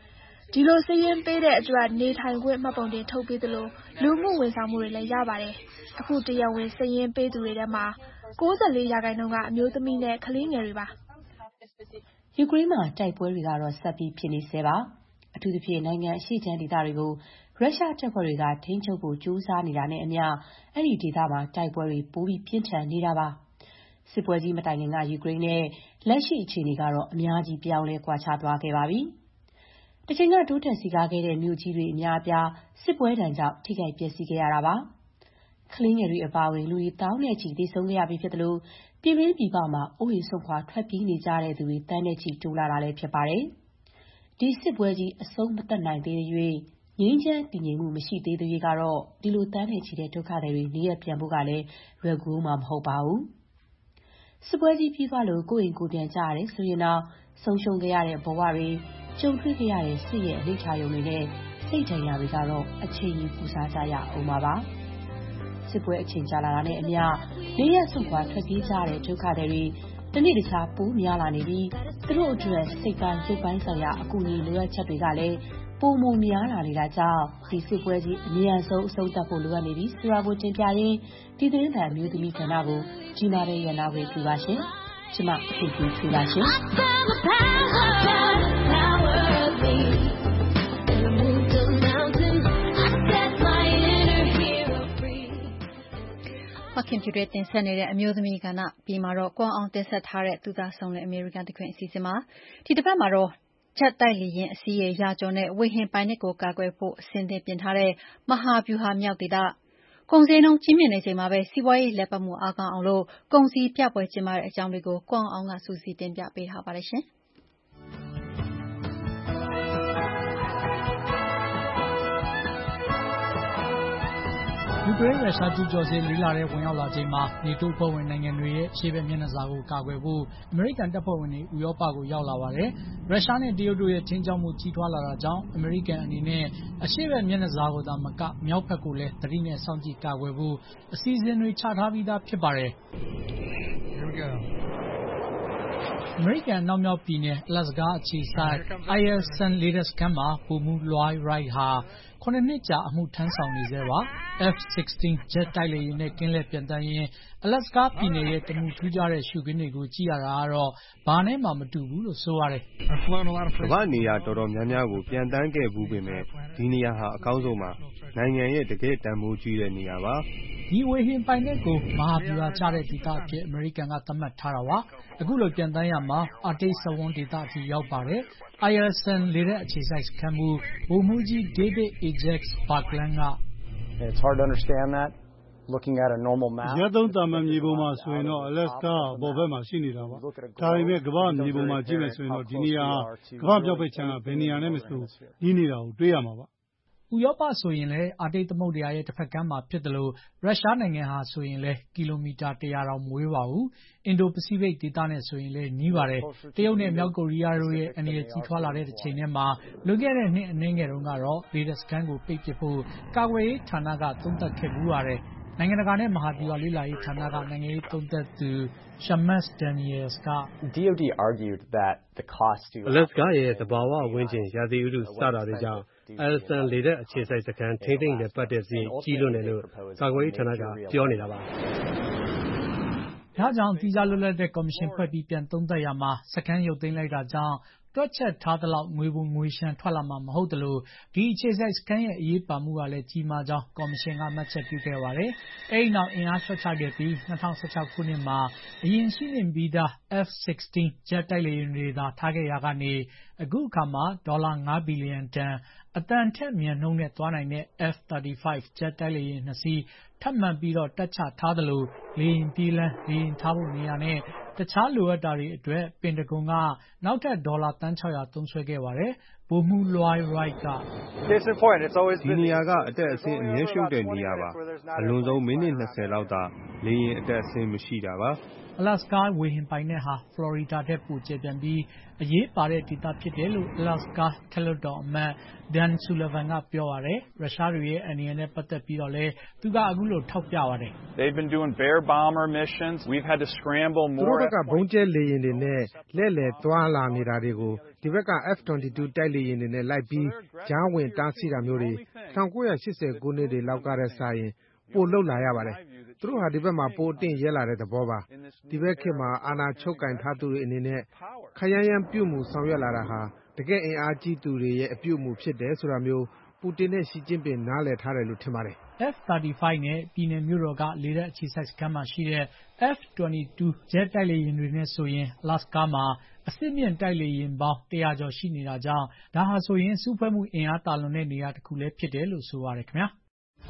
ဒီလိုစာရင်းပေးတဲ့အတွက်နေထိုင်ခွင့်မှတ်ပုံတင်ထုတ်ပေးသလိုလူမှုဝန်ဆောင်မှုတွေလည်းရပါတယ်။အခုတရားဝင်စာရင်းပေးသူတွေထဲမှာ၉၄ရာခိုင်နှုန်းကအမျိုးသမီးနဲ့ကလေးငယ်တွေပါ။ယူကရိန်းမှာတိုက်ပွဲတွေကတော့ဆက်ပြီးဖြစ်နေဆဲပါ။အထူးသဖြင့်နိုင်ငံအရှေ့ခြမ်းဒေသတွေကိုရုရှားတပ်ဖွဲ့တွေကထိန်းချုပ်ဖို့ကြိုးစားနေတာနဲ့အမျှအဲ့ဒီဒေသမှာတိုက်ပွဲတွေပိုပြီးပြင်းထန်နေတာပါ။စစ်ပွဲကြီးမတိုင်ခင်ကယူကရိန်းနဲ့လက်ရှိအခြေအနေကတော့အများကြီးပြောင်းလဲကွာခြားသွားခဲ့ပါပြီ။တစ်ချိန်ကတိုးတက်စီကားခဲ့တဲ့မြို့ကြီးတွေအများအပြားစစ်ပွဲဒဏ်ကြောင့်ထိခိုက်ပျက်စီးခဲ့ရတာပါ။ကလေးငယ်တွေအပါအဝင်လူတွေတောင်းနဲ့ချီသေဆုံးခဲ့ရပြီးဖြစ်တယ်လို့ပြည်တွင်းပြည်ပမှာအိုးအိမ်စွန့်ခွာထွက်ပြေးနေကြတဲ့သူတွေတန်းနဲ့ချီတိုးလာတာလည်းဖြစ်ပါတယ်။ဒီစစ်ပွဲကြီးအဆုံးမသတ်နိုင်သေးတဲ့၍ငြိမ်းချမ်းတည်ငြိမ်မှုမရှိသေးသေးကတော့ဒီလိုတန်းနဲ့ချီတဲ့ဒုက္ခတွေနေရပြန်ဖို့ကလည်းလွယ်ကူမှာမဟုတ်ပါဘူး။စစ်ပွဲကြီးပြီးသွားလို့ကိုယ့်အိမ်ကိုပြန်ကြရတယ်ဆိုရင်တော့ဆုံးရှုံးခဲ့ရတဲ့ဘဝတွေကြုံတွေ့ခဲ့ရတဲ့စိတ်ရဲ့အနိဋ္ဌာရုံတွေနဲ့စိတ်ဒဏ်ရာတွေကတော့အချိန်ကြီးပူစားကြရအောင်ပါပါ။စစ်ပွဲအချိန်ကြာလာတာနဲ့အမျှနေရစွန့်ခွာထွက်ပြေးကြတဲ့ဒုက္ခတွေတနေ့တခြားပိုများလာနေပြီးသူတို့အတွက်စိတ်ပိုင်းရုပ်ပိုင်းဆိုင်ရာအကူအညီလိုအပ်ချက်တွေကလည်းပိုမိုများလာနေတာကြောင့်ဒီစစ်ပွဲကြီးအမြန်ဆုံးအဆုံးသတ်ဖို့လိုအပ်နေပြီဆိုတာကိုတင်ပြရင်းဒီသတင်းသံမျိုးသမီးကဏ္ဍကိုကြီးမားတဲ့ရန်နာဝေပြပါရှင်။ကျွန်မအဖြစ်ကြီးပြပါရှင်။မခင်ပြတဲ့တင်ဆက်နေတဲ့အမျိုးသမီးကဏ္ဍပြီးမှာတော့ကွန်အောင်တင်ဆက်ထားတဲ့သူသားဆောင်တဲ့အမေရိကန်တခွင်အစီအစဉ်မှာဒီတစ်ပတ်မှာတော့ချက်တိုက်လျင်အစည်းရဲ့ရာကျော်နဲ့ဝေဟင်ပိုင်နစ်ကိုကာကွယ်ဖို့အစဉ်သင်ပြင်ထားတဲ့မဟာဗျူဟာမြောက်ဒေသကုန်စည်နှုန်းကြီးမြင့်နေချိန်မှာပဲစီးပွားရေးလက်ပတ်မှုအားကောင်းအောင်လို့ကုန်စည်ပြပွဲကျင်းပတဲ့အကြောင်းတွေကိုကွန်အောင်ကစူးစီးတင်ပြပေးထားပါတယ်ရှင်။ယူကရိန်းရုရှားကျူးကျော်စစ်လေးလာတဲ့ဝင်ရောက်လာချိန်မှာနေတိုးဖွဲ့ဝင်နိုင်ငံတွေရဲ့ရှေ့ဘက်မျက်နှာစာကိုကာကွယ်ဖို့အမေရိကန်တပ်ဖွဲ့ဝင်တွေဥရောပကိုရောက်လာပါတယ်။ရုရှားနဲ့တရုတ်တို့ရဲ့ချင်းချောက်မှုကြီးထွားလာတာကြောင့်အမေရိကန်အနေနဲ့အရှေ့ဘက်မျက်နှာစာကိုသာမကမြောက်ဘက်ကိုလည်းသတိနဲ့စောင့်ကြည့်ကာကွယ်ဖို့အစီအစဉ်တွေချထားပြီးသားဖြစ်ပါတယ်။ အမေရိကန်နောက်မြောက်ပြည်နယ်အလက်စကာအခြေစိုက် Eyerson လေတပ်စခန်းမှာဗိုလ်မှူး Lloyd Wright ဟာခုနှစ်နှစ်ကြာအမှုထမ်းဆောင်နေဆဲပါ။ F 16 ဂျက်တိုက်လေယာဉ်နဲ့ကင်းလှည့်ပျံသန်းရင်းအလက်စကာပြည်နယ်ရဲ့တမူထူးခြားတဲ့ရှုခင်းတွေကိုကြည့်ရတာကတော့ဘာနဲ့မှမတူဘူးလို့ဆိုရတယ်။ကမ္ဘာနေရာတော်တော်များများကိုပျံသန်းခဲ့ဘူးပေမဲ့ဒီနေရာဟာအကောင်းဆုံးပါ။နိုင်ငံရဲ့တကယ်တန်ဖိုးကြီးတဲ့နေရာပါ။ဒီဝေဟင်ပိုင်နက်ကိုမဟာဗျူဟာချတဲ့ဒေသအဖြစ်အမေရိကန်ကသတ်မှတ်ထားတာပါ။အခုလိုပျံသန်းရမှာအာတိတ်စဝန်းဒေသအထိရောက်ပါတယ်။ Eyerson လေတပ်အခြေစိုက်စခန်းမှုဗိုလ်မှူးကြီး David Ajax Parkland က It's hard to understand that looking at a normal map. ရက်သုံးတာမန်မြေပုံမှာဆိုရင်တော့ Alaska အပေါ်ဘက်မှာရှိနေတာပါ။ဒါပေမဲ့ကမ္ဘာမြေပုံမှာကြည့်မယ်ဆိုရင်တော့ဒီနေရာကမ္ဘာပြောက်ဖက်ခြမ်းကဘယ်နေရာနဲ့မဆိုညီးနေတာကိုတွေ့ရမှာပါ။ဥရောပဆိုရင်လည်းအာတိတ်သမုဒ္ဒရာရဲ့တစ်ဖက်ကမ်းမှာဖြစ်တယ်လို့ရုရှားနိုင်ငံဟာဆိုရင်လည်းကီလိုမီတာတရာတောင်မဝေးပါဘူး။အင်ဒိုပစိဖိတ်ဒေသနဲ့ဆိုရင်လည်းနီးပါတယ်။တရုတ်နဲ့မြောက်ကိုရီးယားတို့ရဲ့အနေနဲ့ကြီးထွားလာတဲ့တစ်ချိန်ထဲမှာလွန်ခဲ့တဲ့နှစ်အနည်းငယ်တုန်းကတော့လေတပ်စခန်းကိုပိတ်ပစ်ဖို့ကာကွယ်ရေးဌာနကသုံးသပ်ခဲ့မှုပါတယ်။နိုင်ငံတကာနဲ့မဟာဗျူဟာလေ့လာရေးဌာနကနိုင်ငံရေးသုံးသပ်သူ Shamus Daniels က D O D argued that the cost to Alaska ရဲ့သဘာဝဝန်းကျင်ရာသီဥတုစတာတွေကြောင့်Eyerson လေတပ်အခြေစိုက်စခန်းထိမ့်သိမ့်နဲ့ပတ်သက်ပြီးကြီးလွန်းတယ်လို့ကာကွယ်ရေးဌာနကပြောနေတာပါ။ဒါကြောင့်သီးခြားလွတ်လပ်တဲ့ကော်မရှင်ဖွဲ့ပြီးပြန်သုံးသပ်ရမှာစခန်းရုပ်သိမ်းလိုက်တာကြောင့်တွက်ချက်ထားသလောက်ငွေပုံငွေရှမ်းထွက်လာမှာမဟုတ်တယ်လို့ဒီအခြေစိုက်စခန်းရဲ့အရေးပါမှုကလည်းကြီးမားကြောင်းကော်မရှင်ကမှတ်ချက်ပြုခဲ့ပါတယ်။အဲဒီနောက်အင်အားလျှော့ချခဲ့ပြီး၂၀၁၆ခုနှစ်မှာအရင်ရှိနေပြီးသား F 16 ဂျက်တိုက်လေယာဉ်တွေသာထားခဲ့ရာကနေအခုအခါမှာဒေါ်လာ၅ဘီလီယံတန်အတန်ထက်မြန်နှုန်းနဲ့သွားနိုင်တဲ့ F 35 ဂျက်တိုက်လေယာဉ်နှစ်စီးထပ်မံပြီးတော့တပ်ချထားသလိုလေယာဉ်ပြေးလမ်းလေယာဉ်ထားဖို့နေရာနဲ့တခြားလိုအပ်တာတွေအတွက်ပင်တဂွန်ကနောက်ထပ်ဒေါ်လာသန်း၆ရာသုံးစွဲခဲ့ပါတယ်။ဗိုလ်မှူး Lloyd Wright ကဒီနေရာကအတက်အဆင်းအမြဲရှုပ်တဲ့နေရာပါ။အလွန်ဆုံးမိနစ်၂၀လောက်သာလေယာဉ်အတက်အဆင်းမရှိတာပါ။ Alaska ဝေဟင်ပိုင်နက်ဟာဖလော်ရီဒါထက်ပိုကျယ်ပြန့်ပြီးအရေးပါတဲ့ဒေသဖြစ်တယ်လို့ Alaska အထက်လွှတ်တော်အမတ် Dan Sullivan ကပြောပါတယ်။ရုရှားတွေရဲ့အန္တရာယ်နဲ့ပတ်သက်ပြီးတော့လည်းသူကအခုလိုထောက်ပြပါတယ်။ They've been doing bear bomber missions. We've had to scramble more. သူတို့ကဗုံးကျဲလေယာဉ်တွေနဲ့လဲ့လဲသွားလာနေတာတွေကိုဒီဘက်က F ၂၂ တိုက်လေယာဉ်တွေနဲ့လိုက်ပြီးကြားဝင်တားဆီးတာမျိုးတွေ၁၉၈၀ ခုနှစ်တွေလောက်ကထက်စာရင်ပိုလုပ်လာရပါတယ်။သူတို့ဟာဒီဘက်မှာပိုအတင့်ရဲလာတဲ့သဘောပါ။ဒီဘက်ခေတ်မှာအာဏာချုပ်ကိုင်ထားသူတွေအနေနဲ့ခပ်ရမ်းရမ်းပြုမူဆောင်ရွက်လာတာဟာတကယ့်အင်အားကြီးသူတွေရဲ့အပြုအမူဖြစ်တယ်ဆိုတာမျိုးပူတင်နဲ့ရှီကျင့်ပင်နားလည်ထားတယ်လို့ထင်ပါတယ်။ F ၃၅ နဲ့ပြည်နယ်မြို့တော်ကလေတပ်အခြေစိုက်စခန်းမှာရှိတဲ့ F ၂၂ ဂျက်တိုက်လေယာဉ်တွေနဲ့ဆိုရင်အလာစကာမှာအဆင့်မြင့်တိုက်လေယာဉ်ပေါင်းတရာကျော်ရှိနေတာကြောင့်ဒါဟာဆိုရင်စုဖွဲ့မှုအင်အားသာလွန်တဲ့နေရာတစ်ခုလည်းဖြစ်တယ်လို့ဆိုပါတယ်ခင်ဗျာ။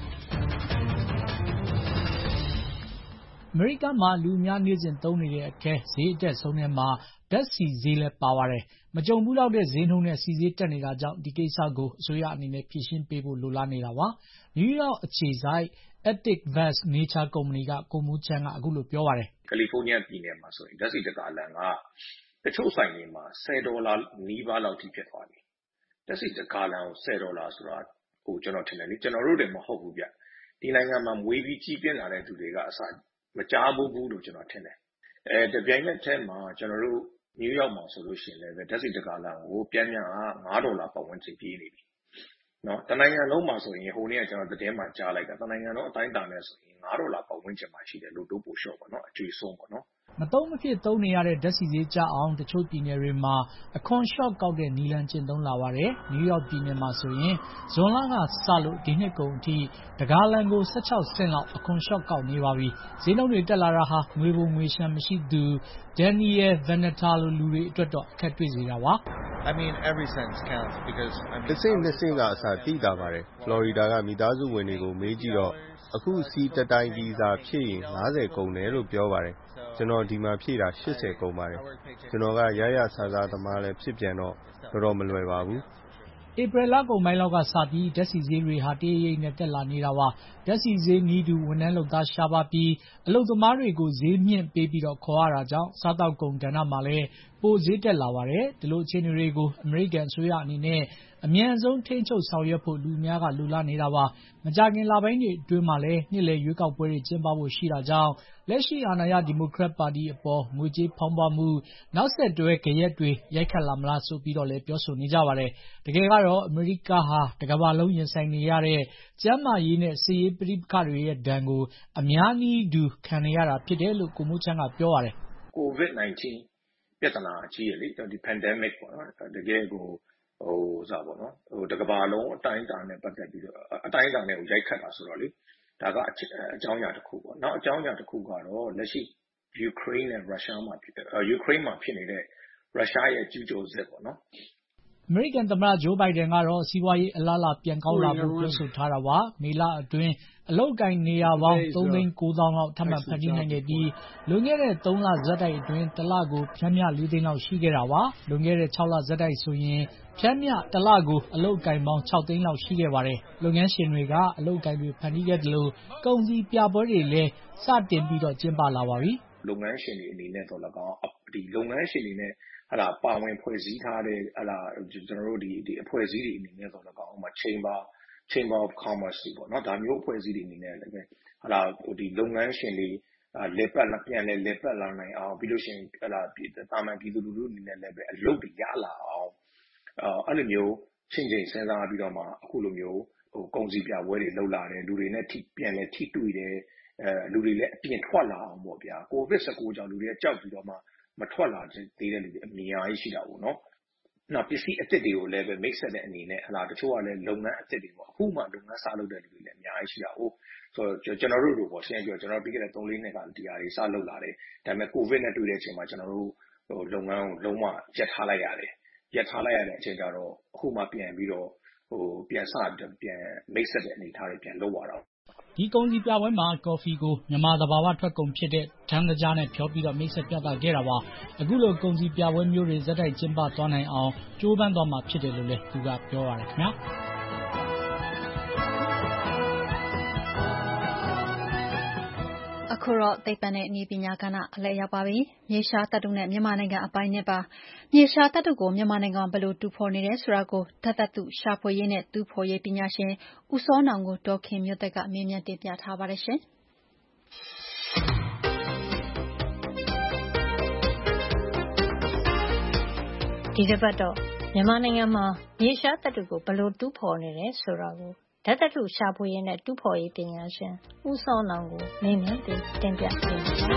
အမေရိကန်မှာလူအများနေ့စဉ်သုံးနေတဲ့အထဲဈေးအတက်ဆုံးထဲမှာဓာတ်ဆီဈေးလည်းပါပါတယ်။မကြုံဘူးလောက်တဲ့ဈေးနှုန်းနဲ့ဆီဈေးတက်နေတာကြောင့်ဒီကိစ္စကိုအစိုးရအနေနဲ့ဖြေရှင်းပေးဖို့လိုလားနေတာပါ။နယူးယောက်အခြေစိုက် Arctic Vast Nature ကုမ္ပဏီကကိုမိုးချမ်းကအခုလိုပြောပါတယ်။ကယ်လီဖိုးနီးယားပြည်နယ်မှာဆိုရင်ဓာတ်ဆီတစ်ဂါလံကတချို့ဆိုင်တွေမှာဆယ်ဒေါ်လာနီးပါးလောက်ထိဖြစ်သွားပြီ။ဓာတ်ဆီတစ်ဂါလံကိုဆယ်ဒေါ်လာဆိုတာဟိုကျွန်တော်ထင်တယ်လေကျွန်တော်တို့လည်းမဟုတ်ဘူးဗျ။ဒီနိုင်ငံမှာမွေးပြီးကြီးပြင်းလာတဲ့သူတွေကအစားမကြားဘူးဘူးလို့ကျွန်တော်ထင်တယ်။အဲတပြိုင်နက်တည်းမှာကျွန်တော်တို့နယူးယောက်မှာဆိုလို့ရှိရင်လည်းဓာတ်ဆီတစ်ဂါလံကိုပြန်ပြန်ကငါးဒေါ်လာပတ်ဝန်းကျင်ပြေးနေပြီ။နော်တနိုင်ငံလုံးမှာဆိုရင်ဟိုနေ့ကကျွန်တော်သတင်းမှာကြားလိုက်တာတနိုင်ငံလုံးအတိုင်းအတာနဲ့ဆိုရင်ငါးဒေါ်လာပတ်ဝန်းကျင်မှာရှိတယ်လို့တို့ပို့လျှော့ပေါ့နော်အကျွေးဆုံးပေါ့နော်မသုံးမဖြစ်သုံးနေရတဲ့ဓာတ်ဆီဈေးကျအောင်တချို့ပြည်နယ်တွေမှာအခွန်လျှော့ကောက်တဲ့နည်းလမ်းကျင့်သုံးလာပါတယ်။နယူးယောက်ပြည်နယ်မှာဆိုရင်ဇွန်လကစလို့ဒီနှစ်ကုန်အထိတစ်ဂါလံကို၁၆ဆင့်လောက်အခွန်လျှော့ကောက်နေပါပြီ။ဈေးနှုန်းတွေတက်လာတာဟာငွေပုံငွေရှမ်းမရှိသူ Daniel Veneta လိုလူတွေအတွက်တော့အခက်တွေ့စေတာပါ။ I mean every cent counts because I mean တစ်စင်းနှစ်စင်းကအစားတိတာပါတယ်။ ဖလော်ရီဒါကမိသားစုဝင်တွေကိုမေးကြည့်တော့အခုစီးတတိုင်းဒီစာဖြည့်ရင်၅၀ကုန်တယ်လို့ပြောပါတယ်။ကျွန်တော်ဒီမှာဖြည့်တာ၈၀ကုန်ပါတယ်။ကျွန်တော်ကရရဆာဆာသမားလည်းဖြစ်ပြန်တော့တော်တော်မလွယ်ပါဘူး။ဧပြီလကုန်ပိုင်းလောက်ကစပြီးဓာတ်ဆီဈေးတွေဟာတရိပ်ရိပ်နဲ့တက်လာနေတာပါ။ဓာတ်ဆီဈေးနီးတူဝန်ထမ်းလုပ်သားရှားပါပြီးအလုပ်သမားတွေကိုဈေးမြင့်ပေးပြီးတော့ခေါ်ရတာကြောင့်စားတောက်ကုန်ကဏ္ဍမှာလည်းပိုဈေးတက်လာပါတယ်။ဒီလိုအခြေအနေတွေကိုအမေရိကန်အစိုးရအနေနဲ့အမြန်ဆုံးထိန်းချုပ်ဆောင်ရွက်ဖို့လူအများကလိုလားနေတာပါ။မကြာခင်လပိုင်းတွေအတွင်းမှာလည်းနှစ်လည်ရွေးကောက်ပွဲတွေကျင်းပဖို့ရှိတာကြောင့်လက်ရှိအာဏာရဒီမိုကရက်ပါတီအပေါ်ငွေကြေးဖောင်းပွမှုနောက်ဆက်တွဲဂယက်တွေရိုက်ခတ်လာမလားဆိုပြီးတော့လည်းပြောဆိုနေကြပါတယ်။တကယ်ကတော့အမေရိကဟာတကမ္ဘာလုံးရင်ဆိုင်နေရတဲ့ကျန်းမာရေးနဲ့စစ်ရေးပဋိပက္ခတွေရဲ့ဒဏ်ကိုအများနည်းတူခံနေရတာဖြစ်တယ်လို့ကိုမိုးချမ်းကပြောပါတယ်။ COVID 19 ပြဿနာအကြီးရလေဒီ pandemic ပေါ့နော်တကယ်ကိုဟိုစားပေါ့နော်ဟိုတကမ္ဘာလုံးအတိုင်းအတာနဲ့ပတ်သက်ပြီးတော့အတိုင်းအတာနဲ့ကိုရိုက်ခတ်တာဆိုတော့လေဒါကအကြောင်းအရာတစ်ခုပေါ့နောက်အကြောင်းအရာတစ်ခုကတော့လက်ရှိယူကရိန်းနဲ့ရုရှားမှာဖြစ်ယူကရိန်းမှာဖြစ်နေတဲ့ရုရှားရဲ့ကျူးကျော်စစ်ပေါ့နော်အမေရိကန်သမ္မတဂျိုးဘိုင်ဒန်ကတော့စီးပွားရေးအလားအလာပြန်ကောင်းလာဖို့ပြောဆိုထားတာပါမေလအတွင်းအလုပ်ကိုင်နေရပေါင်းသုံးသိန်းကိုးသောင်းလောက်ထပ်မံဖန်တီးနိုင်ခဲ့ပြီးလွန်ခဲ့တဲ့သုံးလဇက်တိုက်အတွင်းတစ်လကိုဖြန်းမျှလေးသိန်းလောက်ရှိခဲ့တာပါလွန်ခဲ့တဲ့ခြောက်လဇက်တိုက်ဆိုရင်ဖြန်းမျှတစ်လကိုအလုပ်ကိုင်ပေါင်း၆သိန်းလောက်ရှိခဲ့ပါတယ်လုပ်ငန်းရှင်တွေကအလုပ်ကိုင်တွေဖန်တီးခဲ့တယ်လို့ကုန်စည်ပြပွဲတွေလည်းစတင်ပြီးတော့ကျင်းပလာပါပြီလုပ်ငန်းရှင်တွေအနေနဲ့တော့၎င်းဒီလုပ်ငန်းရှင်တွေနဲ့ဟလာပါဝင်ဖွဲ့စည်းထားတဲ့ဟလာကျွန်တော်တို့ဒီဒီအဖွဲ့အစည်းတွေအနေနဲ့တော့၎င်းဥပမာ chamber chamber of commerce တွေပေါ့နော်ဒါမျိုးအဖွဲ့အစည်းတွေအနေနဲ့လည်းပဲဟလာဒီလုပ်ငန်းရှင်တွေလက်ပတ်ပြန်လဲလက်ပတ်လာနိုင်အောင်ပြီးလို့ရှိရင်ဟလာတာမန်ပြည်သူလူထုအနေနဲ့လည်းပဲအလုပ်တွေရလာအောင်အဲ့လိုမျိုးချင်းချင်းစဉ်းစားပြီးတော့မှအခုလိုမျိုးဟိုကုန်စည်ပြပွဲတွေလုပ်လာတယ်လူတွေနဲ့ထိပြန်လဲထိတွေ့တယ်အဲလူတွေလည်းအပြင်ထွက်လာအောင်ပေါ့ဗျာကိုဗစ် ၁၉ ကြောင့်လူတွေကကြောက်ပြီးတော့မှမထွက်လာသေးတဲ့လူတွေအများကြီးရှိတာပေါ့နော်။နောက်ပစ္စည်းအသစ်တွေကိုလည်းပဲမိတ်ဆက်တဲ့အနေနဲ့ဟလာတချို့ကလည်းလုပ်ငန်းအသစ်တွေပေါ့အခုမှလုပ်ငန်းစလုပ်တဲ့လူတွေလည်းအများကြီးရှိတာ哦ဆိုတော့ကျွန်တော်တို့တို့ပေါ့ရှင်းပြောကျွန်တော်ပြီးခဲ့တဲ့သုံးလေးနှစ်ကဒီဟာတွေစလုပ်လာတယ်ဒါပေမဲ့ကိုဗစ်နဲ့တွေ့တဲ့အချိန်မှာကျွန်တော်တို့ဟိုလုပ်ငန်းကိုလုံးဝရပ်ထားလိုက်ရတယ်ရပ်ထားလိုက်ရတဲ့အချိန်ကျတော့အခုမှပြန်ပြီးတော့ဟိုပြန်စပြန်မိတ်ဆက်တဲ့အနေအထားတွေပြန်လုပ်ရတော့ဒီကုန်စည်ပြပွဲမှာကော်ဖီကိုမြန်မာသဘာဝထွက်ကုန်ဖြစ်တဲ့ဓန်းတကြားနဲ့ဖြောပြီးတော့မိတ်ဆက်ပြသခဲ့တာပါအခုလိုကုန်စည်ပြပွဲမျိုးတွေဇက်တိုက်ကျင်းပသွားနိုင်အောင်ကြိုးပမ်းသွားမှာဖြစ်တယ်လို့လည်းသူကပြောရတယ်ခင်ဗျာအခုတော့သိပ္ပံနဲ့နည်းပညာကဏ္ဍအလဲရောက်ပါပြီ။မြေရှားသတ္တုနဲ့မြန်မာနိုင်ငံအပိုင်းနဲ့ပါမြေရှားသတ္တုကိုမြန်မာနိုင်ငံဘယ်လိုတူဖော်နေလဲဆိုတာကိုဓာတ်သတ္တုရှာဖွေရေးနဲ့တူဖော်ရေးပညာရှင်ဦးစောနောင်ကိုဒေါ်ခင်မျိုးသက်ကမေးမြန်းတင်ပြထားပါတယ်ရှင်။ဒီတစ်ပတ်တော့မြန်မာနိုင်ငံမှာမြေရှားသတ္တုကိုဘယ်လိုတူးဖော်နေလဲဆိုတာကိုဓာတ်သတ္တုရှာဖွေရေးနဲ့တူးဖော်ရေးပညာရှင်ဦးစောနောင်ကိုမေးမြန်းပြီးတင်ပြပေးပါမယ်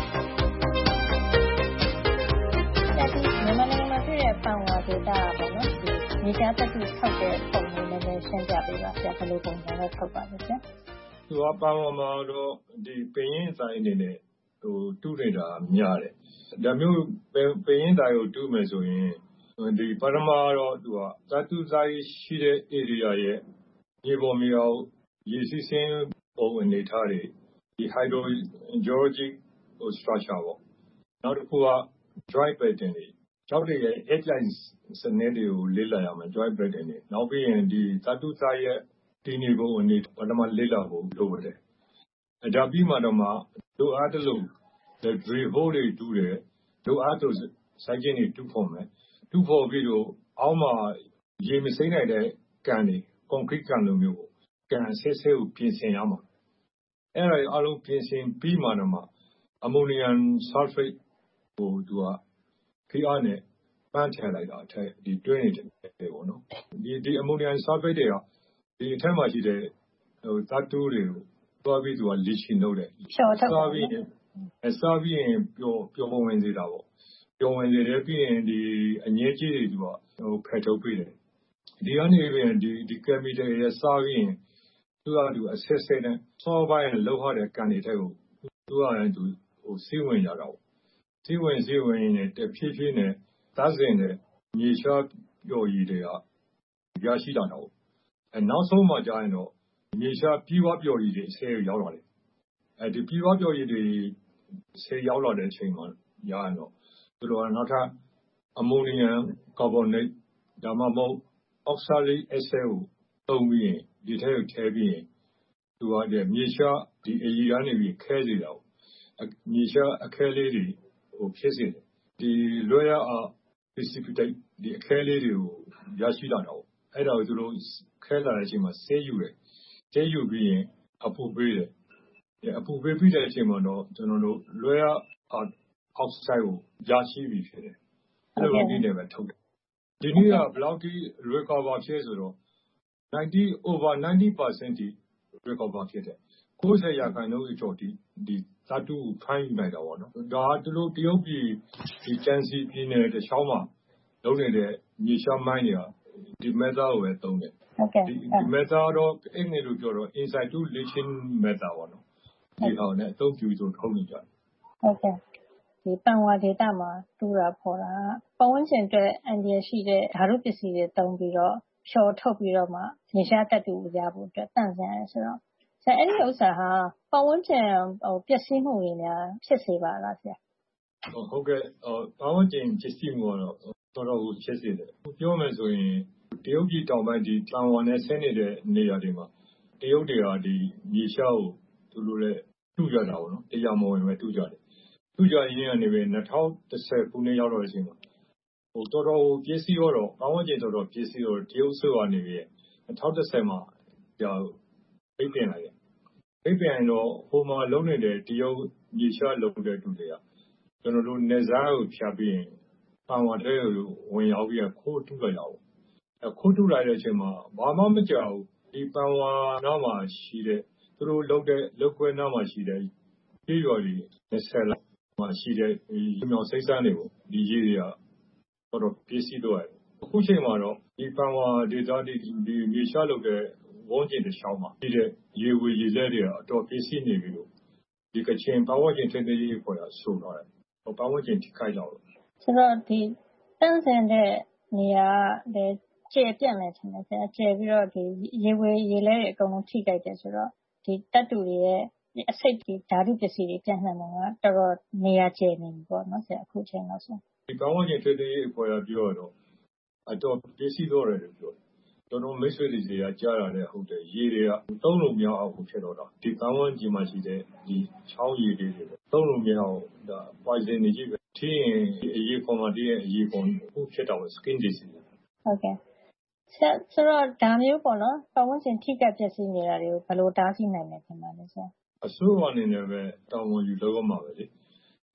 ။မြန်မာနိုင်ငံမှာတွေ့တဲ့ပန်ဝါဒေတာပေါ့နော်ဒီမြေရှားသတ္တုထုတ်တဲ့ပုံစံနဲ့လည်းရှင်းပြပေးပါဆရာဘယ်လိုပုံစံနဲ့ထုတ်ပါလဲဆရာ။သူကပန်ဝါမှာတော့ဒီပင်ရင်းဆိုင်အနေနဲ့ဟိုတူးနေတာများတယ်။ဒါမျိုးပင်ရင်းဆိုင်ကိုတူးမယ်ဆိုရင်ဒီပထမတော့သူကသတ္တုဆိုင်ရှိတဲ့ area ရဲ့မြေပေါ်မြေအောက်ရေစီးဆင်းပုံအနေထားတွေဒီ hydrogeologic structure ပေါ့နောက်တစ်ခုက joint pattern တွေကျောက်တွေရဲ့ headline စနစ်တွေကိုလေ့လာရမယ် joint pattern တွေနောက်ပြီးရင်ဒီသတ္တုဆိုင်ရဲ့တည်နေပုံအနေပထမလေ့လာဖို့လိုပါတယ်အဲဒါပြီးမှတော့မှလိုအပ်တယ်လို့ drill hole တွေတူးတယ်လိုအပ်လို့စိုက်ကျင်းတွေတူးဖော်မယ်တူဖော်ပြီးတော့အောက်မှာရေမစိမ့်နိုင်တဲ့ကန်တွေကွန်ကရစ်ကန်လိုမျိုးကန်ဆဲဆဲကိုပြင်ဆင်ရမှာအဲ့ဒါအလုံးပြင်ဆင်ပြီးမှတော့မှအမိုနီယမ်ဆာလ်ဖိတ်ကိုသူကဖိအားနဲ့ပန်းထည့်လိုက်တာအထက်ဒီတွင်းနေတယ်ပေါ့နော်ဒီဒီအမိုနီယမ်ဆာလ်ဖိတ်တွေကဒီအထက်မှာရှိတဲ့ဟိုသတ္တုတွေကိုတွားပြီးသူကလီချင်လုပ်တယ်စားပြီးအစားပြီးရင်ပျော်ပျော်ဝင်စေတာပေါ့ပြောဝင်စေတယ်ပြီးရင်ဒီအငြင်းကြီးတွေသူကဟိုဖယ်ထုတ်ပေးတယ်ဒီကနေပြင်ဒီဒီကယ်မီတယ်ရဲ့စားပြီးရင်သူကသူအဆက်ဆက်နဲ့စောပိုင်းလောက်ရတဲ့ကန်တွေထဲကိုသူကလည်းသူဟိုစီးဝင်ကြတာပေါ့စီးဝင်စီးဝင်နဲ့တဖြည်းဖြည်းနဲ့သားစင်တဲ့မြေရှားပျော်ရည်တွေကရရှိလာတော့အဲနောက်ဆုံးမှကြာရင်တော့မြေရှားပြီးွားပျော်ရည်တွေဆဲရောက်လာတယ်အဲဒီပြီးွားပျော်ရည်တွေဆဲရောက်လာတဲ့အချိန်မှာရရင်တော့သူတို့ကနောက်ထပ်အမိုနီယမ်ကာဗွန်နိတ်ဒါမှမဟုတ်အောက်ဆာလိတ်အက်ဆစ်ကိုသုံးပြီးရင်ဒီထဲကိုထည့်ပြီးရင်သူကဒီမြေရှားဒီအရည်ကနေပြီးခဲစေတာမြေရှားအခဲလေးတွေဟိုဖြစ်စေတယ်ဒီလွှဲရအောင် precipitate ဒီအခဲလေးတွေကိုရရှိလာတော့အဲ့ဒါကိုသူတို့ခဲလာတဲ့အချိန်မှာဆေးယူတယ်ဆေးယူပြီးရင်အပူပေးတယ်အပူပေးပြီးတဲ့အချိန်မှာတော့ကျွန်တော်တို့လွှဲရအောင်အောက်ဆိုက်ကိုရရှိပြီဖြစ်တယ်အဲ့လိုဒီနေ့ပဲထုတ်တယ်ဒီနေ့ကဘယ်လောက်ထိ recover ဖြစ်ဆိုတော့ninety over ninety percent ထိ recover ဖြစ်တယ်ninetyရာခိုင်နှုန်းအကျော်ထိဒီသတ္တုကိုဖမ်းယူနိုင်တာပေါ့နော်ဒါကသူတို့တရုတ်ပြည်ဒီကျန်စီပြည်နယ်တစ်ချောင်းမှာလုပ်နေတဲ့မြေရှားမိုင်းတွေကဒီ method ကိုပဲသုံးတယ်ဒီ method တော့အင်္ဂလိပ်လိုပြောတော့ in situ leaching method ပေါ့နော်ဒီဟောင်းနဲ့အသုံးပြုဆိုထုတ်နေကြတယ်ဟုတ်ကဲ့ဒီပန်ဝါဒေတာမှာတူတာဖော်တာပတ်ဝန်းကျင်အတွက်အန္တရာယ်ရှိတဲ့ဓာတ်ပစ္စည်းတွေတုံးပြီးတော့ဖြော်ထုတ်ပြီးတော့မှမြေရှားသတ္တုကိုရဖို့အတွက်တန့်စင်ရတယ်ဆိုတော့ဆရာအဲ့ဒီဥစ္စာဟာပတ်ဝန်းကျင်ဟိုပျက်စီးမှုတွေများဖြစ်စေပါလားဆရာဟုတ်ကဲ့ပတ်ဝန်းကျင်ပျက်စီးမှုကတော့တော်တော်ကိုဖြစ်စေတယ်ပြောမယ်ဆိုရင်တရုတ်ပြည်တောင်ပိုင်းဒီပန်ဝါနဲ့ဆင်းနေတဲ့နေရာတွေမှာတရုတ်တွေကဒီမြေရှားကိုသူတို့လည်းတူကြတာပေါ့နော်တရားမဝင်ပဲတူကြတယ်တူကြရင်းကနေပဲtwo thousand tenခုနှစ်ရောက်တော့တဲ့အချိန်မှာဟိုတော်တော်ပျက်စီးတော့ပတ်ဝန်းကျင်တော်တော်ပျက်စီးတော့တရုတ်ဆိုကနေပြီးtwo thousand tenမှာကြာပိတ်ပင်လိုက်တယ်ပိတ်ပင်ရင်တော့ဟိုမှာလုံးနေတဲ့တရုတ်မြေရှားလုံးတဲ့တူတွေကကျွန်တော်တို့နေစားကိုဖြတ်ပြီးရင်ပန်ဝါထဲကိုဝင်ရောက်ပြီးခိုးတူးလိုက်ရအောင်အဲခိုးတူးလိုက်တဲ့အချိန်မှာဘာမှမကြောက်ဒီပန်ဝါနားမှာရှိတဲ့သူတို့လုံးတဲ့လောက်ခွဲနားမှာရှိတဲ့ပြည်တော်ကြီးtwentyလောက်မှာရှိတဲ့ဒီမြောင်စိတ်ဆန်းတွေပေါ့ဒီရေတွေကတော်တော်ပြည့်စည်တော့တယ်အခုချိန်မှာတော့ဒီပန်ဝါဒေသဒီဒီမြေရှားလုပ်တဲ့ဝန်းကျင်တစ်ချောင်းမှာဒီတဲ့ရေဝေရေလဲတွေကအတော်ပြည့်စည်နေပြီလို့ဒီကချင်ပတ်ဝန်းကျင်ထိန်းသိမ်းရေးအဖွဲ့ကဆိုတော့တယ်ပတ်ဝန်းကျင်ထိခိုက်တော့ဆိုတော့ဒီတန်းစင်တဲ့နေရာတဲ့ကျေပြန့်နေတယ်ဆရာကျေပြီးတော့ဒီရေဝေရေလဲတွေအကုန်လုံးထိခိုက်တယ်ဆိုတော့ဒီတတ္တုတွေရဲ့အစိတ်ဓာတုပစ္စည်းတွေပြန့်နှံ့မှာကတော်တော်နေရာကျယ်နေပြီပေါ့နော်ဆရာအခုချိန်တော့ဆိုဒီပတ်ဝန်းကျင်ထိန်းသိမ်းရေးအဖွဲ့ကပြောတော့အတော်ပြည့်စည်တော့တယ်လို့ပြောတော်တော်မိတ်ဆွေတွေကကြားရတယ်ဟုတ်တယ်ရေတွေကသုံးလို့မရအောင်ဖြစ်တော့တာဒီပတ်ဝန်းကျင်မှာရှိတဲ့ဒီချောင်းရေတွေသုံးလို့မရအောင်ဒါ poison တွေကြီးပဲထင်းရင်အရေးပေါ်မှာတည်းအရေးပေါ်ခုဖြစ်တော့ skin disease ဟုတ်ကဲ့ဆက်ဆိုတော့ဒါမျိုးပေါ့နော်ပတ်ဝန်းကျင်ထိခိုက်ပျက်စီးနေတာတွေကိုဘယ်လိုတားဆီးနိုင်လဲခင်ဗျာလဲဆရာအစိုးရအနေနဲ့ပဲတာဝန်ယူလုပ်ရမှာပဲလေ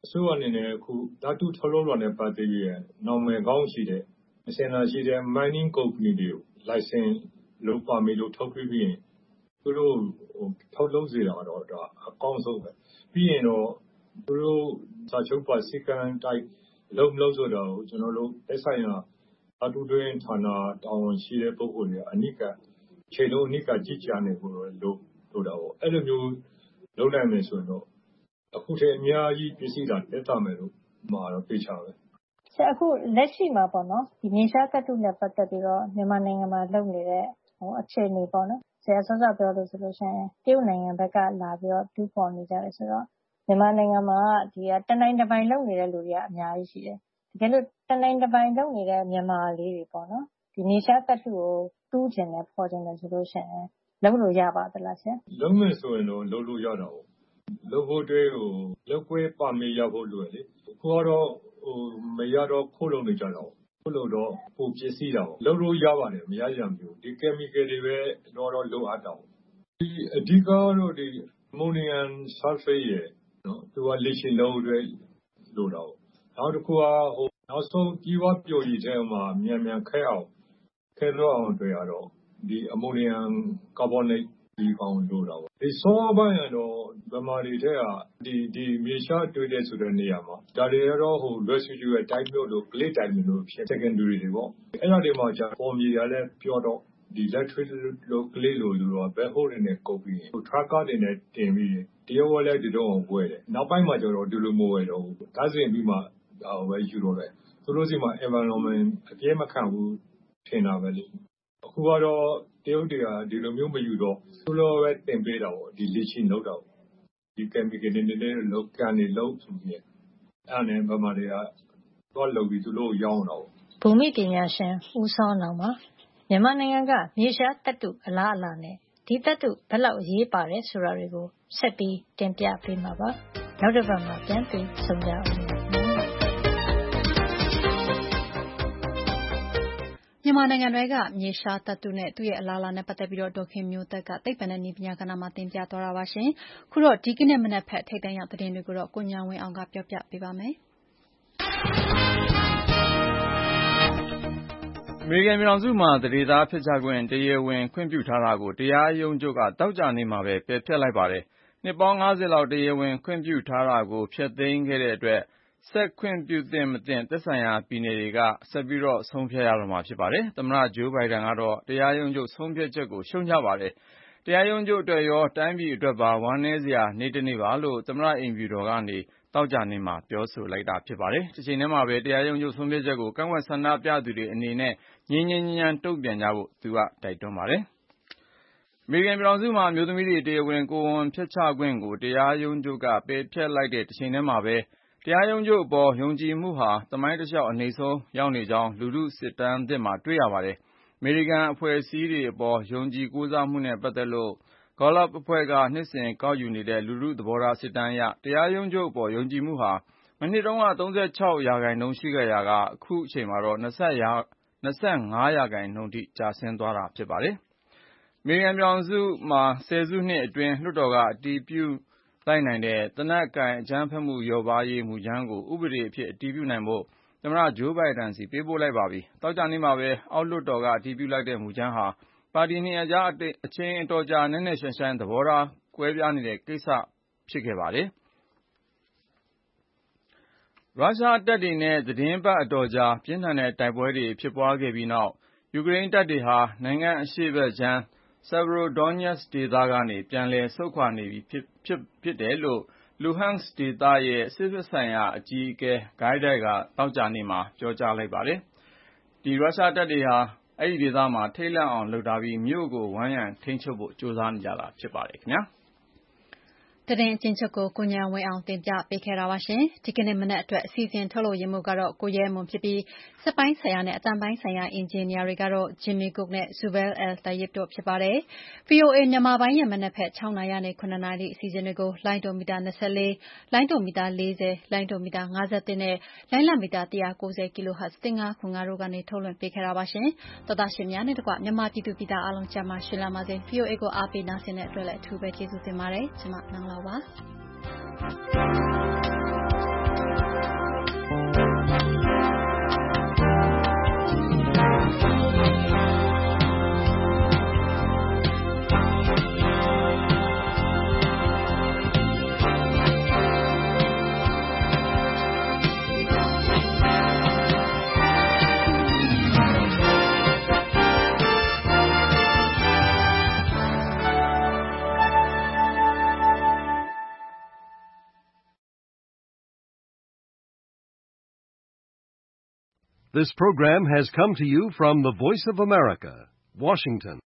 အစိုးရအနေနဲ့အခုဓာတုထုတ်လုပ်တာနဲ့ပတ်သက်ပြီးနာမည်ကောင်းရှိတဲ့အစင်လာရှိတဲ့ mining company တွေကို license လုပ်ပါမယ်လို့ထုတ်ပြီးပြီးရင်သူတို့ထုတ်လုပ်စေတာတော့ဒါအကောင်းဆုံးပဲပြီးရင်တော့သူတို့စာချုပ်ပါစည်းကမ်းတိုက်လုံးလုံးဆိုတော့ကျွန်တော်တို့သက်ဆိုင်ရာအတူတွင်းဌာနတာဝန်ရှိတဲ့ပုဂ္ဂိုလ်တွေအနိကခြေလုံးအနိကကြည်ကြနေကိုလို့လို့တော့အဲ့လိုမျိုးလုပ်နိုင်မယ်ဆိုတော့အခုတည်းအများကြီးပြည့်စည်တာတက်တာမယ်လို့မှာတော့သိချပဲဆရာအခုလက်ရှိမှာပေါ့နော်ဒီမြေရှားသတ္တုနဲ့ပတ်သက်ပြီးတော့မြန်မာနိုင်ငံမှာလုပ်နေတဲ့ဟိုအခြေအနေပေါ့နော်ဆရာဆော့ဆော့ပြောလို့ဆိုလို့ရှိရင်တရုတ်နိုင်ငံဘက်ကလာပြီးတော့တူးဖော်နေကြတယ်ဆိုတော့မြန်မာနိုင်ငံမှာဒီကတနိုင်တစ်ပိုင်းလုပ်နေတဲ့လူတွေကအများကြီးရှိတယ်တကယ်လို့တနိုင်တစ်ပိုင်းလုပ်နေတဲ့မြန်မာလေးတွေပေါ့နော်ဒီမြေရှားသတ္တုကိုတူးကျင်တယ်ဖော်ကျင်တယ်ဆိုလို့ရှိရင်လုပ်လို့ရပါသလားဆရာလုပ်မယ်ဆိုရင်တော့လုပ်လို့ရတာပေါ့လုပ်ဖို့တည်းဟိုလုပ်ခွင့်ပါမေးရဖို့လိုတယ်လေခုကတော့ဟိုမရတော့ခိုးလုံနေကြတော့ခိုးလုံတော့ပိုပစ္စည်းတာပေါ့လုပ်လို့ရပါတယ်မရရမျိုးဒီ chemical တွေပဲတော့တော့လိုအပ်တာပေါ့ဒီအဓိကတော့ဒီ ammonium sulfate ရဲ့နော်သူကလက်ရှိလုံးတွေလိုတော့နောက်တစ်ခုကဟိုနောက်ဆုံးကြီးဝပျော်ရည်ထဲမှာမြန်မြန်ခဲအောင်ခဲတော့အောင်တွေ့ရတော့ဒီ ammonium carbonate ဒီကောင်လိုတော့ဒီစောပိုင်းကတော့ဗမာတွေထဲကဒီဒီမြေရှားတွေ့တဲ့ဆိုတဲ့နေရာမှာဒါတွေကတော့ဟို residue ရဲ့ type မျိုးလို့ clay type မျိုးဖြစ် secondary တွေပေါ့အဲ့ဒါတွေမှာじゃပေါ်မြေရလဲပြောတော့ဒီလက်ထွေးလို့ clay လို့လို့ဘယ်ဟိုးတွေနဲ့ကုတ်ပြီးဟို tracker တွေနဲ့တင်ပြီးတရုတ်ဝဲလဲဒီတော့ဝဲတယ်နောက်ပိုင်းမှာကျတော့ဒီလိုမဝဲတော့ဘူးဒါဆိုရင်ပြီးမှဒါဝဲယူတော့တယ်သူတို့စီမှာ environment အပြည့်မခံဘူးထင်တာပဲလေအခုကတော့တရုတ်တွေကဒီလိုမျိုးမယူတော့သူတို့ပဲတင်ပေးတာပေါ့ဒီလက်ရှိလောက်တော့ဒီ chemical တွေနဲ့လောက်ကန်နေလောက်ဆိုပြီးအဲ့နဲ့ဗမာတွေကတော့လုပ်ပြီးသူတို့ရောင်းတော့ဘူမိပညာရှင်ဦးစောနောင်ပါမြန်မာနိုင်ငံကမြေရှားသတ္တုအလားအလာနဲ့ဒီသတ္တုဘယ်လောက်အရေးပါတယ်ဆိုတာတွေကိုဆက်ပြီးတင်ပြပေးမှာပါနောက်တစ်ပတ်မှာပြန်ပြီးဆုံကြအောင်မြန်မာနိုင်ငံတွေကမြေရှားသတ္တုနဲ့သူ့ရဲ့အလားအလာနဲ့ပတ်သက်ပြီးတော့ဒေါက်ခင်မျိုးသက်ကသိပ္ပံနဲ့နည်းပညာကဏ္ဍမှာသင်ပြသွားတာပါရှင်ခုတော့ဒီကနေ့မနက်ဖက်ထိပ်တန်းရောက်သတင်းတွေကိုတော့ကိုညာဝင်းအောင်ကပြောပြပေးပါမယ်အမေရိကန်ပြည်ထောင်စုမှာတရေသားဖျက်ချခွင့်တရားဝင်ခွင့်ပြုထားတာကိုတရားရုံးချုပ်ကတောက်ကြနေမှာပဲပယ်ဖျက်လိုက်ပါတယ်နှစ်ပေါင်း၅၀လောက်တရားဝင်ခွင့်ပြုထားတာကိုဖျက်သိမ်းခဲ့တဲ့အတွက်ဆက်ခွင့်ပြုသင့်မသင့်သက်ဆိုင်ရာပြည်နယ်တွေကဆက်ပြီးတော့ဆုံးဖြတ်ရတော့မှာဖြစ်ပါတယ်သမ္မတဂျိုးဘိုင်ဒန်ကတော့တရားရုံးချုပ်ဆုံးဖြတ်ချက်ကိုရှုံချပါတယ်တရားရုံးချုပ်အတွက်ရောတိုင်းပြည်အတွက်ပါဝမ်းနည်းစရာနေ့တစ်နေ့ပါလို့သမ္မတအိမ်ဖြူတော်ကနေတောက်ကြနေမှာပြောဆိုလိုက်တာဖြစ်ပါတယ်။ဒီချိန်ထဲမှာပဲတရားရုံးချုပ်ဆုံးဖြတ်ချက်ကိုကန့်ကွက်ဆန္ဒပြသူတွေအနေနဲ့ငြင်းငြင်းညမ်းတုံ့ပြန်ကြဖို့သူကတိုက်တွန်းပါတယ်။အမေရိကန်ပြည်ထောင်စုမှာအမျိုးသမီးတွေတရားဝင်ကိုယ်ဝန်ဖျက်ချခွင့်ကိုတရားရုံးချုပ်ကပယ်ဖျက်လိုက်တဲ့ဒီချိန်ထဲမှာပဲတရားရုံးချုပ်အပေါ်ယုံကြည်မှုဟာသမိုင်းတစ်လျှောက်အနေဆုံးရောက်နေကြောင်းလူထုစစ်တမ်းသစ်မှာတွေ့ရပါတယ်။အမေရိကန်အဖွဲ့အစည်းတွေအပေါ်ယုံကြည်ကိုးစားမှုနဲ့ပတ်သက်လို့Gallup အဖွဲ့ကနှစ်စဉ်ကောက်ယူနေတဲ့လူထုသဘောထားစစ်တမ်းအရတရားရုံးချုပ်အပေါ်ယုံကြည်မှုဟာမနှစ်တုန်းက၃၆ရာခိုင်နှုန်းရှိခဲ့ရာကအခုချိန်မှာတော့၂၅ရာခိုင်နှုန်းထိကျဆင်းသွားတာဖြစ်ပါတယ်။အမေရိကန်ပြည်ထောင်စုမှာဆယ်စုနှစ်အတွင်းလွှတ်တော်ကအတည်ပြုလိုက်နိုင်တဲ့သေနတ်ကိုင်အကြမ်းဖက်မှုလျော့ပါးရေးမူကြမ်းကိုဥပဒေအဖြစ်အတည်ပြုနိုင်ဖို့သမ္မတဂျိုးဘိုင်ဒန်စီပေးပို့လိုက်ပါပြီ။သောကြာနေ့မှာပဲအောက်လွှတ်တော်ကအတည်ပြုလိုက်တဲ့မူကြမ်းဟာပါတီနှစ်ရပ်ကြားအချိန်အတော်ကြာနက်နက်ရှိုင်းရှိုင်းသဘောထားကွဲပြားနေတဲ့ကိစ္စဖြစ်ခဲ့ပါတယ်။ရုရှားတပ်တွေနဲ့သီတင်းပတ်အတော်ကြာပြင်းထန်တဲ့တိုက်ပွဲတွေဖြစ်ပွားခဲ့ပြီးနောက်ယူကရိန်းတပ်တွေဟာနိုင်ငံအရှေ့ဘက်ခြမ်း Severodonetsk ဒေသကနေပြန်လည်ဆုတ်ခွာနေပြီဖြစ်ဖြစ်တယ်လို့ Luhansk ဒေသရဲ့စစ်ဘက်ဆိုင်ရာအကြီးအကဲ Gaidai ကသောကြာနေ့မှာပြောကြားလိုက်ပါတယ်။ဒီရုရှားတပ်တွေဟာအဲဒီဒေသမှာထိတ်လန့်အောင်လုပ်ထားပြီးမြို့ကိုဝိုင်းရံထိန်းချုပ်ဖို့ကြိုးစားနေကြတာဖြစ်ပါတယ်ခင်ဗျာ။သတင်းအကျဉ်းချုပ်ကိုကိုညာဝင်းအောင်တင်ပြပေးခဲ့တာပါရှင်။ဒီကနေ့မနက်အတွက်အစီအစဉ်ထုတ်လုပ်ရမှုကတော့ကိုရဲမွန်ဖြစ်ပြီးစက်ပိုင်းဆိုင်ရာနဲ့အတန်ပိုင်းဆိုင်ရာအင်ဂျင်နီယာတွေကတော့ Jimmy Cook နဲ့ Zubair El Tayeb တို့ဖြစ်ပါတယ်။ ဗွီအိုအေမြန်မာပိုင်းရဲ့မနက်ဖက်၆နာရီနဲ့၇နာရီအစီအစဉ်တွေကိုလိုင်းဒိုမီတာ၂၄၊လိုင်းဒိုမီတာ၄၀၊လိုင်းဒိုမီတာ၅၁နဲ့လိုင်းလမီတာ၁၉၀ကီလိုဟတ်တစ်ငါးခုငါတို့ကနေထုတ်လွှင့်ပေးခဲ့တာပါရှင်။သောတာရှင်များနဲ့တကွမြန်မာပြည်သူပြည်သားအားလုံးကျန်းမာရှိလာပါစေ။ ဗွီအိုအေကိုအားပေးနားဆင်တဲ့အတွက်လည်းအထူးပဲကျေးဇူးတင်ပါတယ်။ကျွန်မနန်းလောပါ This program has come to you from the Voice of America, Washington.